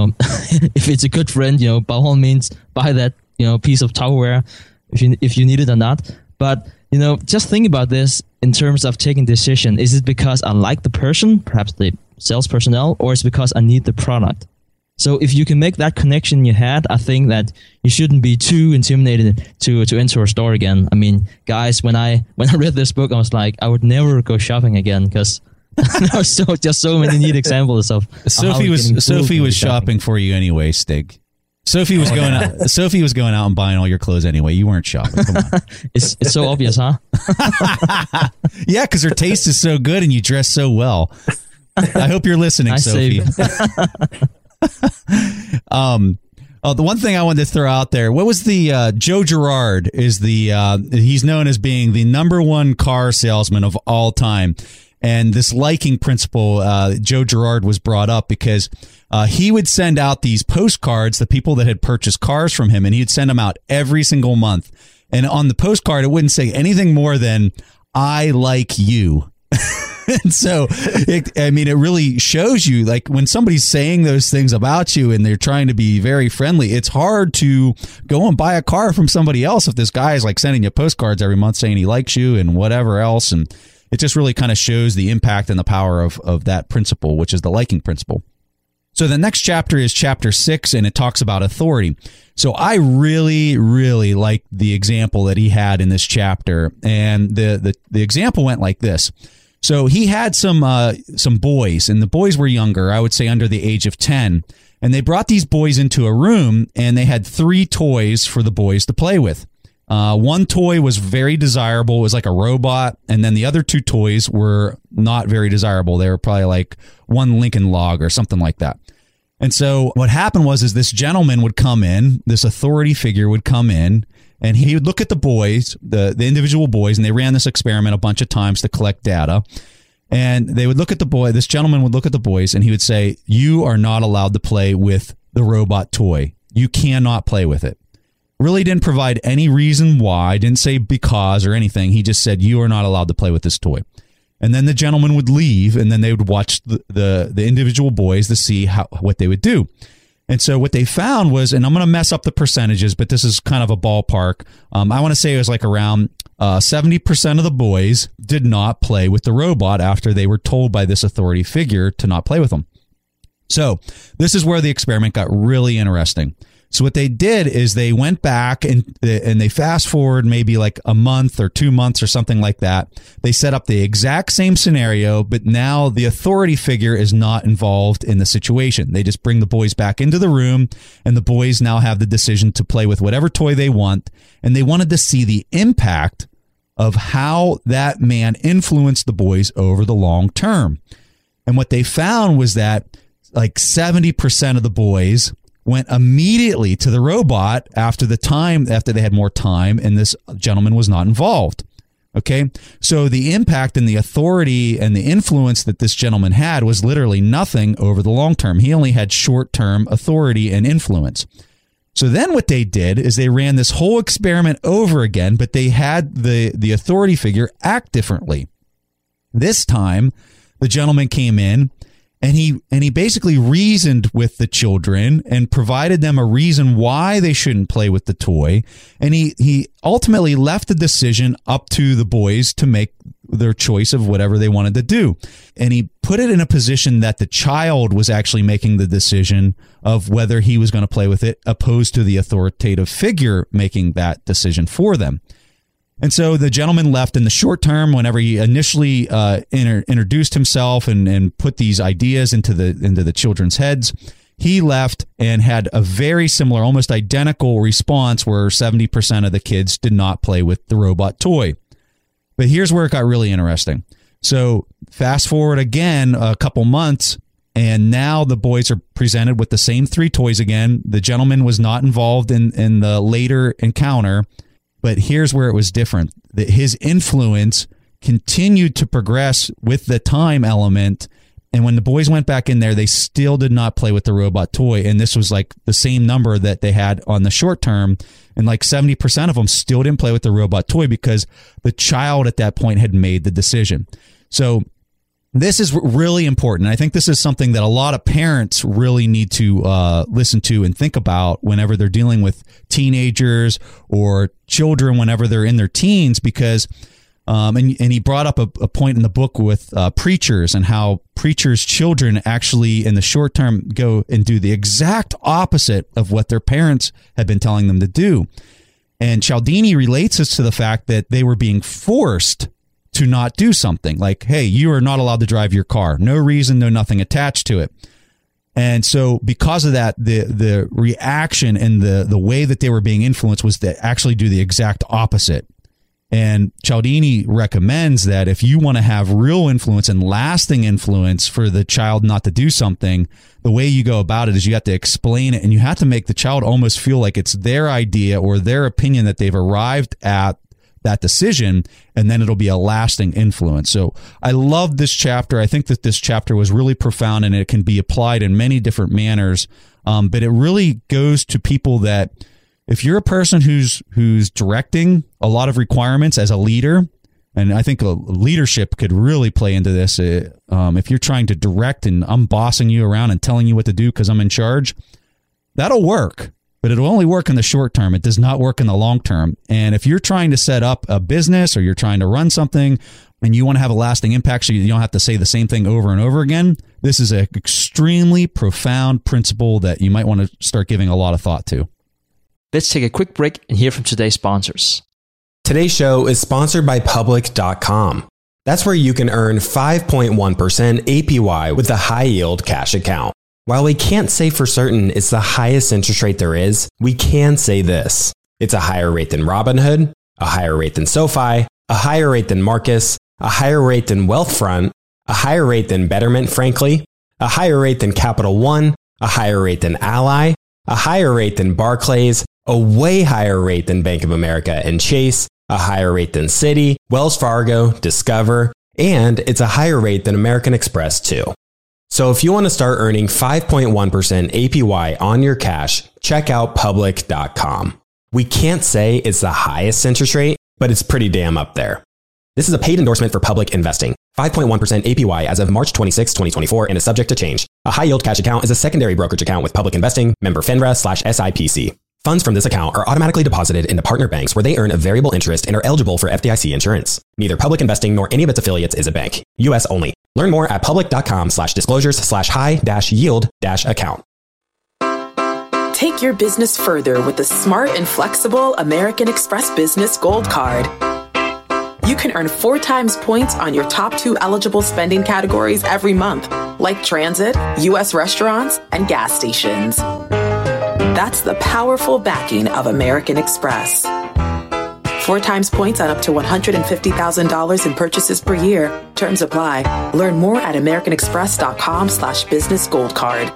if it's a good friend, by all means, buy that, piece of Tupperware if you need it or not. But, just think about this in terms of taking decision. Is it because I like the person, perhaps the sales personnel, or is it because I need the product? So if you can make that connection in your head, I think that you shouldn't be too intimidated to enter a store again. I mean, guys, when I read this book, I was like, I would never go shopping again, because there are so many neat examples of Sophie was shopping for you anyway, Stig. Sophie was going out. Sophie was going out and buying all your clothes anyway. You weren't shopping. Come on. It's so obvious, huh? Yeah, because her taste is so good and you dress so well. I hope you're listening, Sophie. The one thing I wanted to throw out there, what was the Joe Girard is he's known as being the #1 car salesman of all time. And this liking principle, Joe Girard was brought up because he would send out these postcards to people that had purchased cars from him, and he'd send them out every single month. And on the postcard, it wouldn't say anything more than, I like you. And so, it really shows you, like, when somebody's saying those things about you and they're trying to be very friendly, it's hard to go and buy a car from somebody else if this guy is like sending you postcards every month saying he likes you and whatever else. And it just really kind of shows the impact and the power of that principle, which is the liking principle. So the next chapter is chapter 6, and it talks about authority. So I really, really like the example that he had in this chapter. And the example went like this. So he had some boys, and the boys were younger, I would say under the age of 10. And they brought these boys into a room, and they had 3 toys for the boys to play with. One toy was very desirable. It was like a robot. And then the other 2 toys were not very desirable. They were probably like one Lincoln Log or something like that. And so what happened was this gentleman would come in, this authority figure would come in, and he would look at the boys, the individual boys, and they ran this experiment a bunch of times to collect data. And they would look at the boy, this gentleman would look at the boys, and he would say, you are not allowed to play with the robot toy. You cannot play with it. Really didn't provide any reason why, didn't say because or anything. He just said, you are not allowed to play with this toy. And then the gentleman would leave, and then they would watch the individual boys to see what they would do. And so what they found was, and I'm going to mess up the percentages, but this is kind of a ballpark. I want to say it was like around 70% of the boys did not play with the robot after they were told by this authority figure to not play with them. So this is where the experiment got really interesting. So what they did is they went back and they fast forward maybe like a month or 2 months or something like that. They set up the exact same scenario, but now the authority figure is not involved in the situation. They just bring the boys back into the room, and the boys now have the decision to play with whatever toy they want. And they wanted to see the impact of how that man influenced the boys over the long term. And what they found was that like 70% of the boys went immediately to the robot after they had more time, and this gentleman was not involved. Okay. So the impact and the authority and the influence that this gentleman had was literally nothing over the long term. He only had short-term authority and influence. So then what they did is they ran this whole experiment over again, but they had the authority figure act differently. This time, the gentleman came in, and he basically reasoned with the children and provided them a reason why they shouldn't play with the toy. And he ultimately left the decision up to the boys to make their choice of whatever they wanted to do. And he put it in a position that the child was actually making the decision of whether he was going to play with it, opposed to the authoritative figure making that decision for them. And so the gentleman left in the short term. Whenever he initially introduced himself and put these ideas into the children's heads, he left and had a very similar, almost identical response where 70% of the kids did not play with the robot toy. But here's where it got really interesting. So fast forward again a couple months, and now the boys are presented with the same 3 toys again. The gentleman was not involved in the later encounter. But here's where it was different. That his influence continued to progress with the time element. And when the boys went back in there, they still did not play with the robot toy. And this was like the same number that they had on the short term. And like 70% of them still didn't play with the robot toy because the child at that point had made the decision. So this is really important. I think this is something that a lot of parents really need to listen to and think about whenever they're dealing with teenagers or children whenever they're in their teens, because and he brought up a point in the book with preachers and how preachers' children actually in the short term go and do the exact opposite of what their parents had been telling them to do. And Cialdini relates this to the fact that they were being forced to not do something like, hey, you are not allowed to drive your car. No reason, no nothing attached to it. And so because of that, the reaction and the way that they were being influenced was to actually do the exact opposite. And Cialdini recommends that if you want to have real influence and lasting influence for the child not to do something, the way you go about it is you have to explain it, and you have to make the child almost feel like it's their idea or their opinion that they've arrived at that decision, and then it'll be a lasting influence. So I love this chapter. I think that this chapter was really profound, and it can be applied in many different manners. But it really goes to people that if you're a person who's directing a lot of requirements as a leader, and I think leadership could really play into this. If you're trying to direct and I'm bossing you around and telling you what to do because I'm in charge, that'll work. But it'll only work in the short term. It does not work in the long term. And if you're trying to set up a business or you're trying to run something and you want to have a lasting impact so you don't have to say the same thing over and over again, this is an extremely profound principle that you might want to start giving a lot of thought to. Let's take a quick break and hear from today's sponsors. Today's show is sponsored by Public.com. That's where you can earn 5.1% APY with a high-yield cash account. While we can't say for certain it's the highest interest rate there is, we can say this. It's a higher rate than Robinhood, a higher rate than SoFi, a higher rate than Marcus, a higher rate than Wealthfront, a higher rate than Betterment, frankly, a higher rate than Capital One, a higher rate than Ally, a higher rate than Barclays, a way higher rate than Bank of America and Chase, a higher rate than Citi, Wells Fargo, Discover, and it's a higher rate than American Express too. So if you want to start earning 5.1% APY on your cash, check out Public.com. We can't say it's the highest interest rate, but it's pretty damn up there. This is a paid endorsement for Public Investing. 5.1% APY as of March 26, 2024 and is subject to change. A high-yield cash account is a secondary brokerage account with Public Investing, member FINRA/SIPC. Funds from this account are automatically deposited into partner banks where they earn a variable interest and are eligible for FDIC insurance. Neither Public Investing nor any of its affiliates is a bank. U.S. only. Learn more at public.com/disclosures/high-yield-account. Take your business further with the smart and flexible American Express Business Gold Card. You can earn 4 times points on your top 2 eligible spending categories every month, like transit, U.S. restaurants, and gas stations. That's the powerful backing of American Express. 4 times points on up to $150,000 in purchases per year. Terms apply. Learn more at americanexpress.com/business gold card.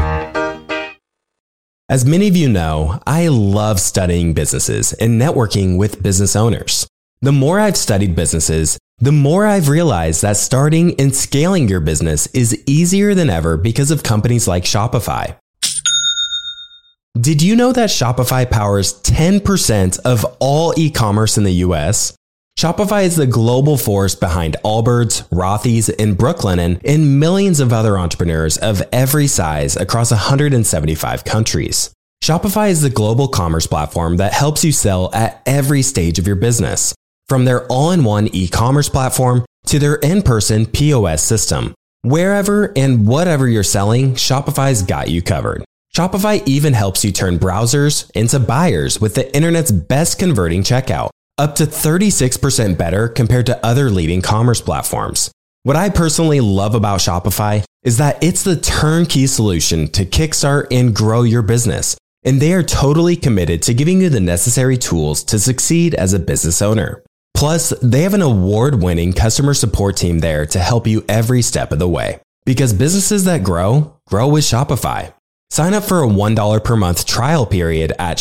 As many of you know, I love studying businesses and networking with business owners. The more I've studied businesses, the more I've realized that starting and scaling your business is easier than ever because of companies like Shopify. Did you know that Shopify powers 10% of all e-commerce in the US? Shopify is the global force behind Allbirds, Rothy's, and Brooklinen, and millions of other entrepreneurs of every size across 175 countries. Shopify is the global commerce platform that helps you sell at every stage of your business, from their all-in-one e-commerce platform to their in-person POS system. Wherever and whatever you're selling, Shopify's got you covered. Shopify even helps you turn browsers into buyers with the internet's best converting checkout, up to 36% better compared to other leading commerce platforms. What I personally love about Shopify is that it's the turnkey solution to kickstart and grow your business, and they are totally committed to giving you the necessary tools to succeed as a business owner. Plus, they have an award-winning customer support team there to help you every step of the way. Because businesses that grow with Shopify. Sign up for a $1 per month trial period at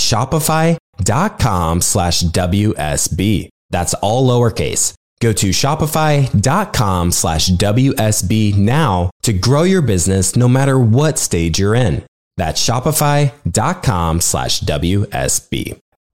shopify.com/WSB. That's all lowercase. Go to shopify.com/WSB now to grow your business no matter what stage you're in. That's shopify.com/WSB.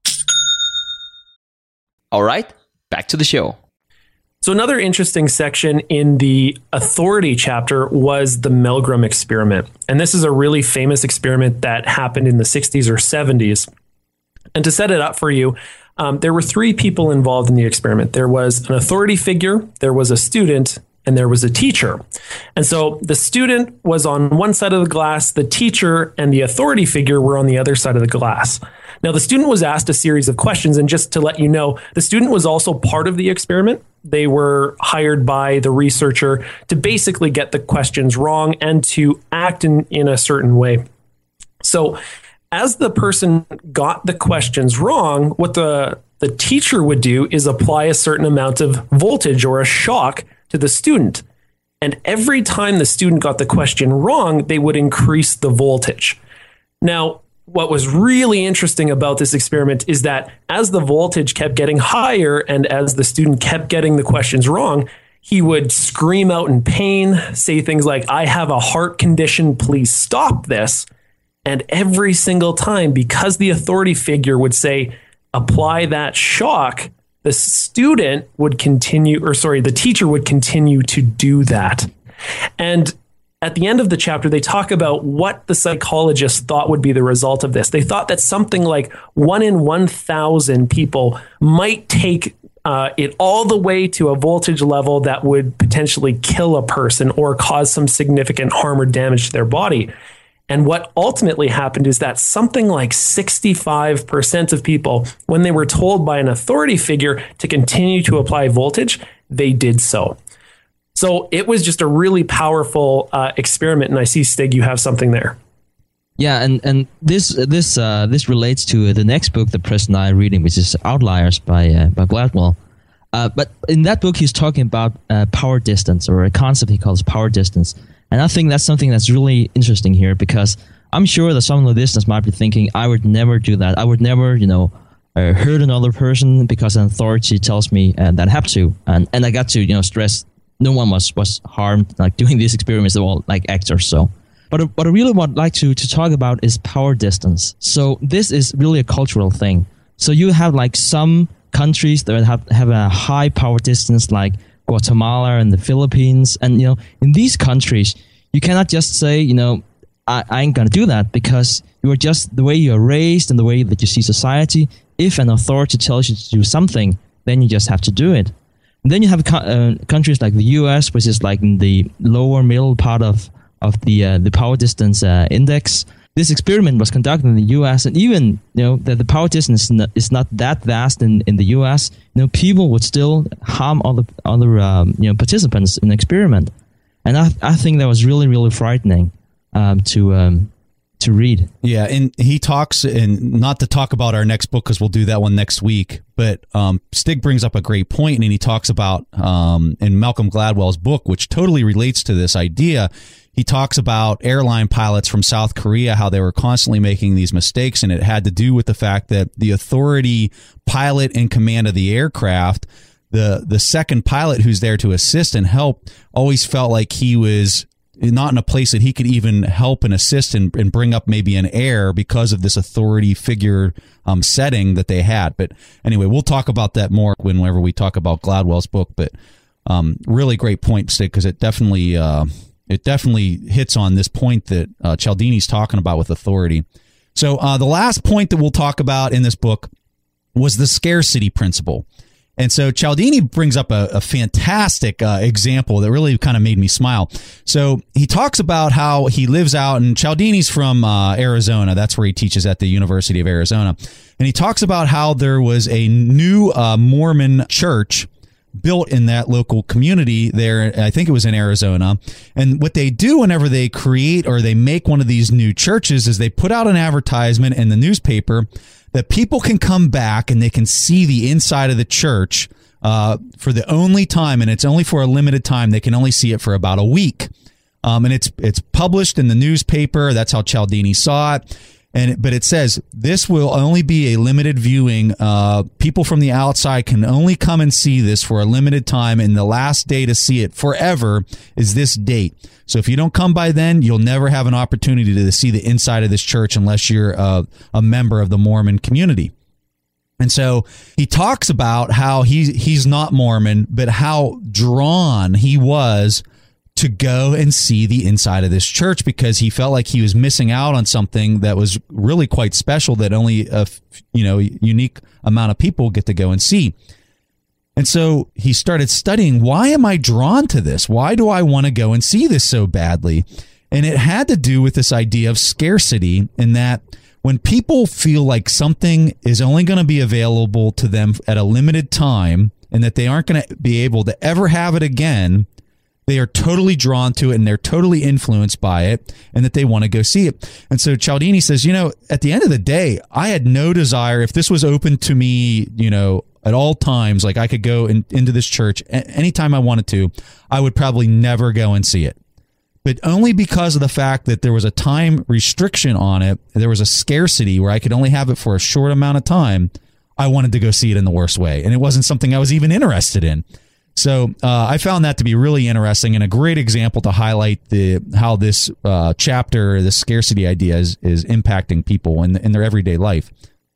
All right, back to the show. So another interesting section in the authority chapter was the Milgram experiment. And this is a really famous experiment that happened in the 60s or 70s. And to set it up for you, there were 3 people involved in the experiment. There was an authority figure, there was a student, and there was a teacher. And so the student was on one side of the glass, the teacher and the authority figure were on the other side of the glass. Now, the student was asked a series of questions. And just to let you know, the student was also part of the experiment. They were hired by the researcher to basically get the questions wrong and to act in a certain way. So as the person got the questions wrong, what the teacher would do is apply a certain amount of voltage or a shock to the student. And every time the student got the question wrong, they would increase the voltage. Now, what was really interesting about this experiment is that as the voltage kept getting higher and as the student kept getting the questions wrong, he would scream out in pain, say things like, "I have a heart condition, please stop this." And every single time, because the authority figure would say, apply that shock, the teacher would continue to do that. And at the end of the chapter, they talk about what the psychologists thought would be the result of this. They thought that something like 1 in 1,000 people might take it all the way to a voltage level that would potentially kill a person or cause some significant harm or damage to their body. And what ultimately happened is that something like 65% of people, when they were told by an authority figure to continue to apply voltage, they did so. So it was just a really powerful experiment. And I see, Stig, you have something there. Yeah, and this relates to the next book that Preston and I are reading, which is Outliers by Gladwell. But in that book, he's talking about power distance, or a concept he calls power distance. And I think that's something that's really interesting here, because I'm sure that some of the listeners might be thinking, I would never do that. I would never, hurt another person because an authority tells me that I have to. And I got to, stress no one was harmed, like doing these experiments, they're all like actors. So, but what I really would like to talk about is power distance. So this is really a cultural thing. So you have like some countries that have a high power distance, like Guatemala and the Philippines. And, in these countries, you cannot just say, I ain't going to do that, because you are just the way you are raised and the way that you see society. If an authority tells you to do something, then you just have to do it. And then you have countries like the U.S., which is like in the lower middle part of the power distance index. This experiment was conducted in the U.S., and even that the power distance is not that vast in the U.S. People would still harm other participants in the experiment, and I think that was really, really frightening to read. Yeah, and he talks, and not to talk about our next book because we'll do that one next week, but Stig brings up a great point, and he talks about in Malcolm Gladwell's book, which totally relates to this idea. He talks about airline pilots from South Korea, how they were constantly making these mistakes, and it had to do with the fact that the authority pilot in command of the aircraft, the second pilot who's there to assist and help, always felt like he was not in a place that he could even help and assist and bring up maybe an error because of this authority figure setting that they had. But anyway, we'll talk about that more whenever we talk about Gladwell's book. But really great point, Stig, because it definitely hits on this point that Cialdini's talking about with authority. So the last point that we'll talk about in this book was the scarcity principle. And so Cialdini brings up a fantastic example that really kind of made me smile. So he talks about how he lives out, and Cialdini's from Arizona. That's where he teaches at the University of Arizona. And he talks about how there was a new Mormon church built in that local community there. I think it was in Arizona. And what they do whenever they create or they make one of these new churches is they put out an advertisement in the newspaper that people can come back and they can see the inside of the church for the only time, and it's only for a limited time. They can only see it for about a week. And it's published in the newspaper. That's how Cialdini saw it. But it says this will only be a limited viewing. People from the outside can only come and see this for a limited time, and the last day to see it forever is this date. So if you don't come by then, you'll never have an opportunity to see the inside of this church unless you're a member of the Mormon community. And so he talks about how he's not Mormon, but how drawn he was to go and see the inside of this church because he felt like he was missing out on something that was really quite special that only a unique amount of people get to go and see. And so he started studying, why am I drawn to this? Why do I want to go and see this so badly? And it had to do with this idea of scarcity, in that when people feel like something is only going to be available to them at a limited time and that they aren't going to be able to ever have it again, they are totally drawn to it and they're totally influenced by it, and that they want to go see it. And so Cialdini says, at the end of the day, I had no desire, if this was open to me, at all times, like I could go into this church anytime I wanted to, I would probably never go and see it. But only because of the fact that there was a time restriction on it, there was a scarcity where I could only have it for a short amount of time, I wanted to go see it in the worst way. And it wasn't something I was even interested in. So I found that to be really interesting and a great example to highlight how this chapter, the scarcity idea, is impacting people in their everyday life.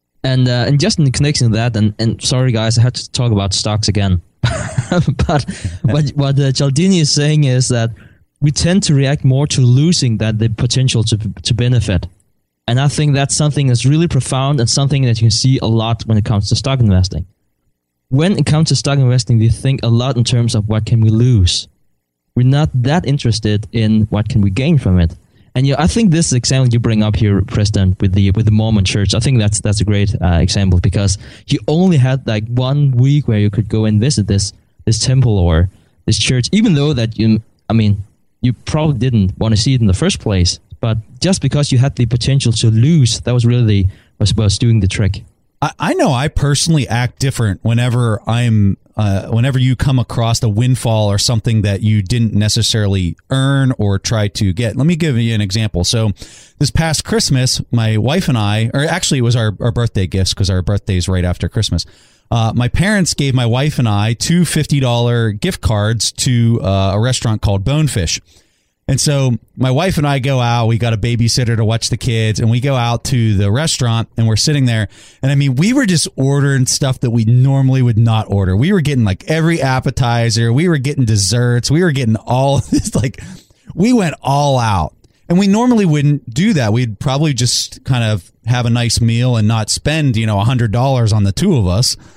And just in connection to that, and sorry guys, I had to talk about stocks again. but what Cialdini is saying is that we tend to react more to losing than the potential to benefit. And I think that's something that's really profound and something that you can see a lot when it comes to stock investing. When it comes to stock investing, we think a lot in terms of what can we lose. We're not that interested in what can we gain from it. And I think this example you bring up here, Preston, with the Mormon church, I think that's a great example, because you only had like 1 week where you could go and visit this temple or this church, even though that you probably didn't want to see it in the first place. But just because you had the potential to lose, that was really was doing the trick. I know I personally act different whenever whenever you come across a windfall or something that you didn't necessarily earn or try to get. Let me give you an example. So this past Christmas, my wife and I, or actually it was our birthday gifts because our birthday is right after Christmas. My parents gave my wife and I two $50 gift cards to a restaurant called Bonefish. And so my wife and I go out, we got a babysitter to watch the kids, and we go out to the restaurant and we're sitting there. And we were just ordering stuff that we normally would not order. We were getting like every appetizer. We were getting desserts. We were getting all this, we went all out. And we normally wouldn't do that. We'd probably just kind of have a nice meal and not spend, $100 on the two of us.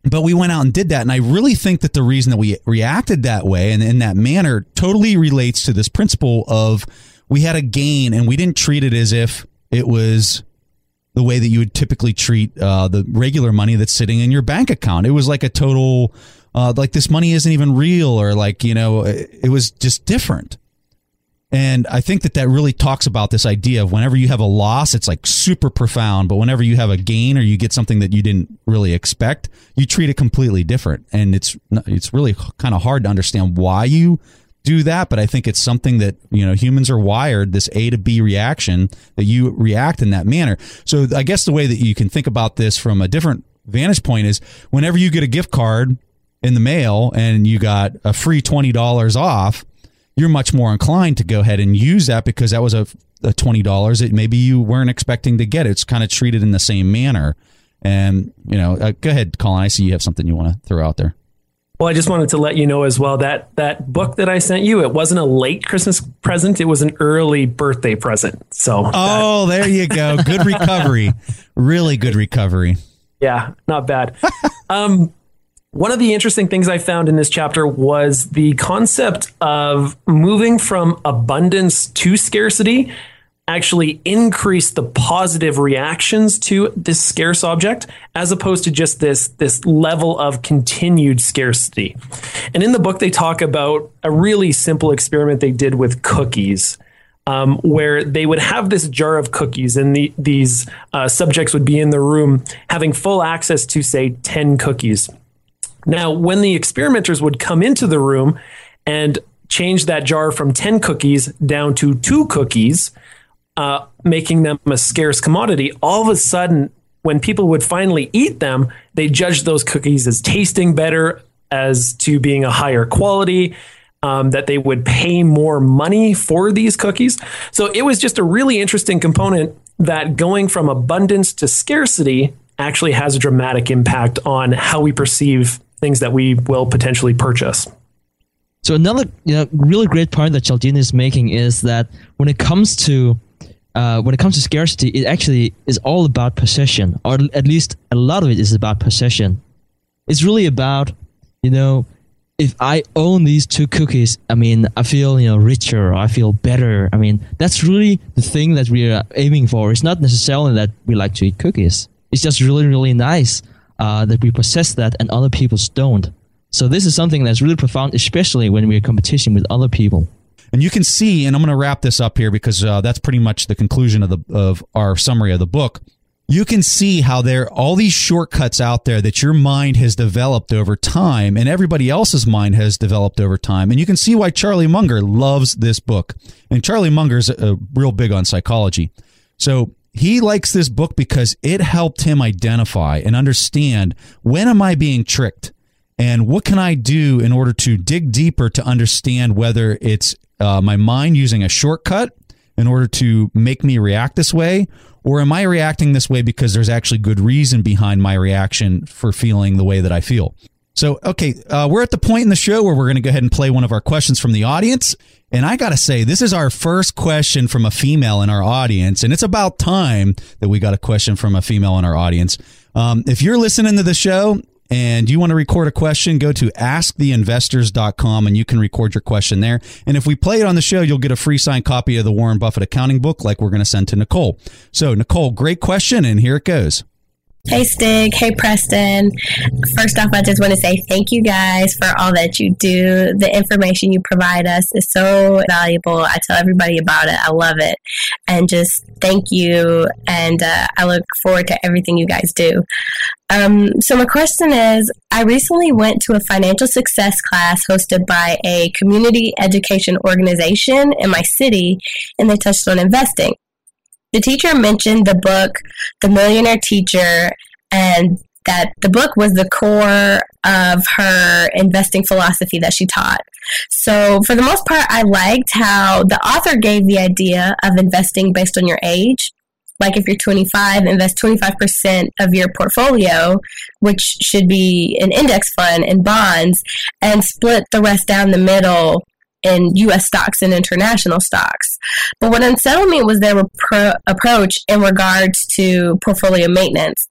But we went out and did that. And I really think that the reason that we reacted that way and in that manner totally relates to this principle of we had a gain and we didn't treat it as if it was the way that you would typically treat the regular money that's sitting in your bank account. It was like a total, like this money isn't even real, or like, it was just different. And I think that really talks about this idea of whenever you have a loss, it's like super profound. But whenever you have a gain or you get something that you didn't really expect, you treat it completely different. And it's really kind of hard to understand why you do that. But I think it's something that, humans are wired, this A to B reaction, that you react in that manner. So I guess the way that you can think about this from a different vantage point is whenever you get a gift card in the mail and you got a free $20 off, you're much more inclined to go ahead and use that because that was a $20 that maybe you weren't expecting to get. It's kind of treated in the same manner. And, go ahead, Colin. I see you have something you want to throw out there. Well, I just wanted to let you know as well that book that I sent you, it wasn't a late Christmas present. It was an early birthday present. So, there you go. Good recovery. Really good recovery. Yeah, not bad. One of the interesting things I found in this chapter was the concept of moving from abundance to scarcity actually increased the positive reactions to this scarce object, as opposed to just this level of continued scarcity. And in the book, they talk about a really simple experiment they did with cookies, where they would have this jar of cookies and these subjects would be in the room having full access to, say, 10 cookies. Now, when the experimenters would come into the room and change that jar from 10 cookies down to 2 cookies, making them a scarce commodity, all of a sudden, when people would finally eat them, they judged those cookies as tasting better, as to being a higher quality, that they would pay more money for these cookies. So it was just a really interesting component that going from abundance to scarcity actually has a dramatic impact on how we perceive things that we will potentially purchase. So another really great point that Cialdini is making is that when it comes to scarcity, it actually is all about possession, or at least a lot of it is about possession. It's really about, if I own these 2 cookies, I feel, richer, I feel better. That's really the thing that we are aiming for. It's not necessarily that we like to eat cookies. It's just really, really nice that we possess that and other people don't. So this is something that's really profound, especially when we're in competition with other people. And you can see, and I'm going to wrap this up here because that's pretty much the conclusion of our summary of the book. You can see how there are all these shortcuts out there that your mind has developed over time and everybody else's mind has developed over time. And you can see why Charlie Munger loves this book. And Charlie Munger's real big on psychology. So he likes this book because it helped him identify and understand, when am I being tricked? And what can I do in order to dig deeper to understand whether it's my mind using a shortcut in order to make me react this way? Or am I reacting this way because there's actually good reason behind my reaction for feeling the way that I feel? So, okay, we're at the point in the show where we're going to go ahead and play one of our questions from the audience. And I got to say, this is our first question from a female in our audience. And it's about time that we got a question from a female in our audience. If you're listening to the show and you want to record a question, go to asktheinvestors.com and you can record your question there. And if we play it on the show, you'll get a free signed copy of the Warren Buffett accounting book like we're going to send to Nicole. So, Nicole, great question, and here it goes. Hey, Stig. Hey, Preston. First off, I just want to say thank you guys for all that you do. The information you provide us is so valuable. I tell everybody about it. I love it. And just thank you. And I look forward to everything you guys do. So my question is, I recently went to a financial success class hosted by a community education organization in my city, and they touched on investing. The teacher mentioned the book, The Millionaire Teacher, and that the book was the core of her investing philosophy that she taught. So for the most part, I liked how the author gave the idea of investing based on your age. Like if you're 25, invest 25% of your portfolio, which should be an index fund and bonds, and split the rest down the middle in U.S. stocks and international stocks. But what unsettled me was their approach in regards to portfolio maintenance.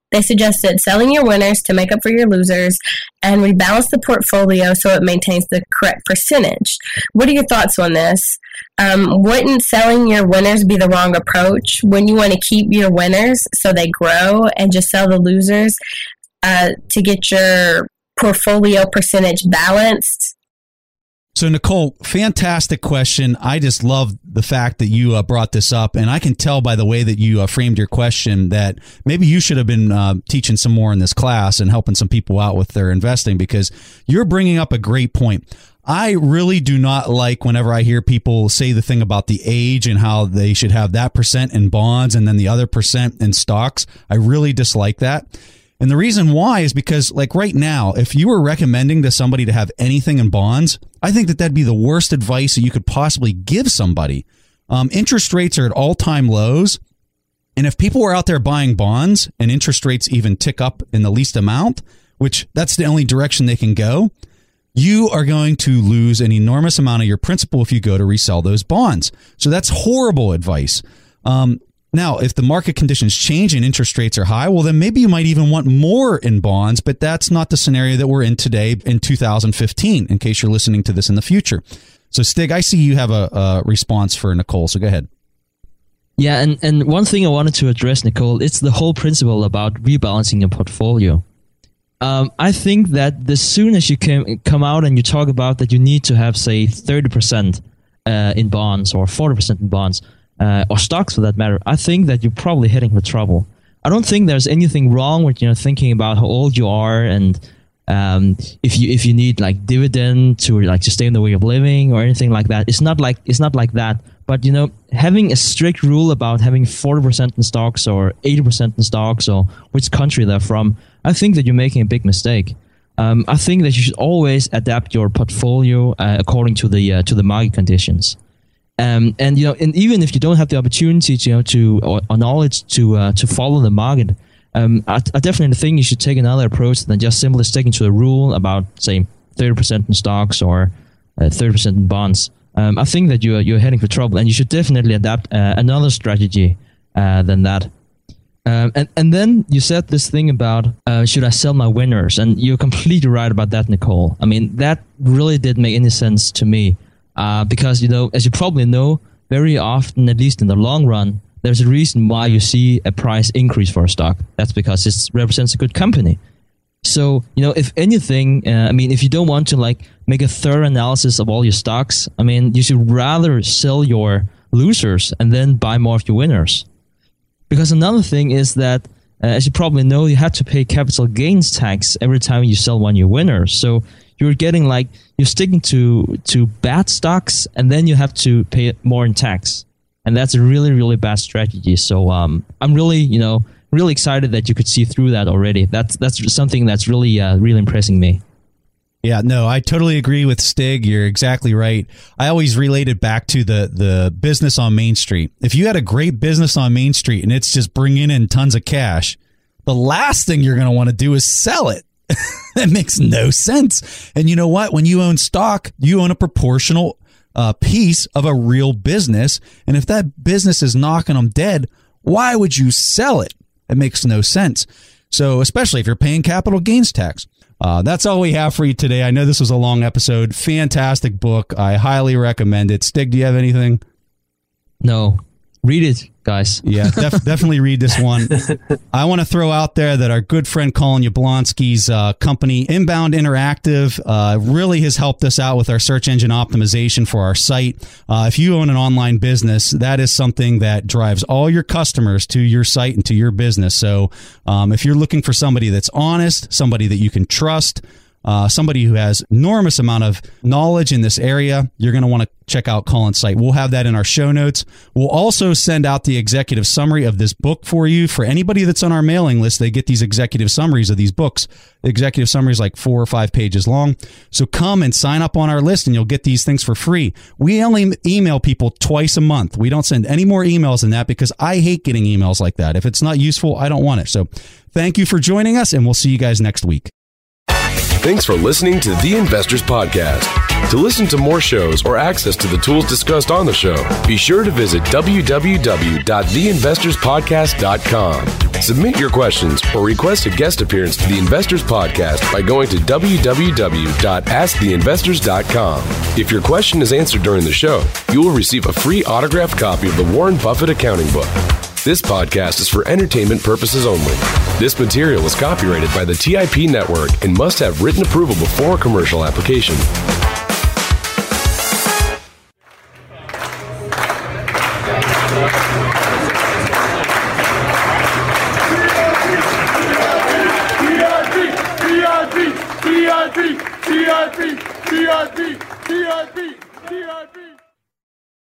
They suggested selling your winners to make up for your losers and rebalance the portfolio so it maintains the correct percentage. What are your thoughts on this? Wouldn't selling your winners be the wrong approach when you want to keep your winners so they grow and just sell the losers to get your portfolio percentage balanced? So, Nicole, fantastic question. I just love the fact that you brought this up. And I can tell by the way that you framed your question that maybe you should have been teaching some more in this class and helping some people out with their investing, because you're bringing up a great point. I really do not like whenever I hear people say the thing about the age and how they should have that percent in bonds and then the other percent in stocks. I really dislike that. And the reason why is because, like right now, if you were recommending to somebody to have anything in bonds, I think that that'd be the worst advice that you could possibly give somebody. Interest rates are at all-time lows. And if people were out there buying bonds and interest rates even tick up in the least amount, which that's the only direction they can go, you are going to lose an enormous amount of your principal if you go to resell those bonds. So that's horrible advice. Now, if the market conditions change and interest rates are high, well, then maybe you might even want more in bonds, but that's not the scenario that we're in today in 2015, in case you're listening to this in the future. So, Stig, I see you have a response for Nicole, so go ahead. Yeah, and one thing I wanted to address, Nicole, it's the whole principle about rebalancing your portfolio. I think that as soon as you come out and you talk about that you need to have, say, 30% in bonds or 40% in bonds, or stocks for that matter, I think that you're probably heading for trouble. I don't think there's anything wrong with thinking about how old you are and if you need like dividend to stay in the way of living or anything like that. It's not like that. But having a strict rule about having 40% in stocks or 80% in stocks or which country they're from, I think that you're making a big mistake. I think that you should always adapt your portfolio according to the market conditions. And even if you don't have the opportunity or knowledge to follow the market, I definitely think you should take another approach than just simply sticking to a rule about, say, 30% in stocks or 30% in bonds. I think that you're heading for trouble, and you should definitely adapt another strategy than that. And then you said this thing about should I sell my winners, and you're completely right about that, Nicole. I mean, that really didn't make any sense to me. Because, as you probably know, very often, at least in the long run, there's a reason why you see a price increase for a stock. That's because it represents a good company. So, if anything, if you don't want to make a thorough analysis of all your stocks, you should rather sell your losers and then buy more of your winners. Because another thing is that, as you probably know, you have to pay capital gains tax every time you sell one of your winners. So you're getting you're sticking to bad stocks, and then you have to pay more in tax, and that's a really, really bad strategy. So I'm really really excited that you could see through that already. That's something that's really really impressing me. Yeah, no, I totally agree with Stig. You're exactly right. I always relate it back to the business on Main Street. If you had a great business on Main Street and it's just bringing in tons of cash, the last thing you're going to want to do is sell it. That makes no sense. And you know what? When you own stock, you own a proportional piece of a real business. And if that business is knocking them dead, why would you sell it? It makes no sense. So especially if you're paying capital gains tax. That's all we have for you today. I know this was a long episode. Fantastic book. I highly recommend it. Stig, do you have anything? No. Read it, guys. Yeah, definitely read this one. I want to throw out there that our good friend Colin Yablonsky's company, Inbound Interactive, really has helped us out with our search engine optimization for our site. If you own an online business, that is something that drives all your customers to your site and to your business. So if you're looking for somebody that's honest, somebody that you can trust, somebody who has enormous amount of knowledge in this area, you're going to want to check out Colin's site. We'll have that in our show notes. We'll also send out the executive summary of this book for you. For anybody that's on our mailing list, they get these executive summaries of these books. The executive summary is 4 or 5 pages long. So come and sign up on our list and you'll get these things for free. We only email people twice a month. We don't send any more emails than that because I hate getting emails like that. If it's not useful, I don't want it. So thank you for joining us, and we'll see you guys next week. Thanks for listening to The Investors Podcast. To listen to more shows or access to the tools discussed on the show, be sure to visit www.theinvestorspodcast.com. Submit your questions or request a guest appearance to the Investors Podcast by going to www.asktheinvestors.com. If your question is answered during the show, you will receive a free autographed copy of the Warren Buffett Accounting Book. This podcast is for entertainment purposes only. This material is copyrighted by the TIP Network and must have written approval before commercial application.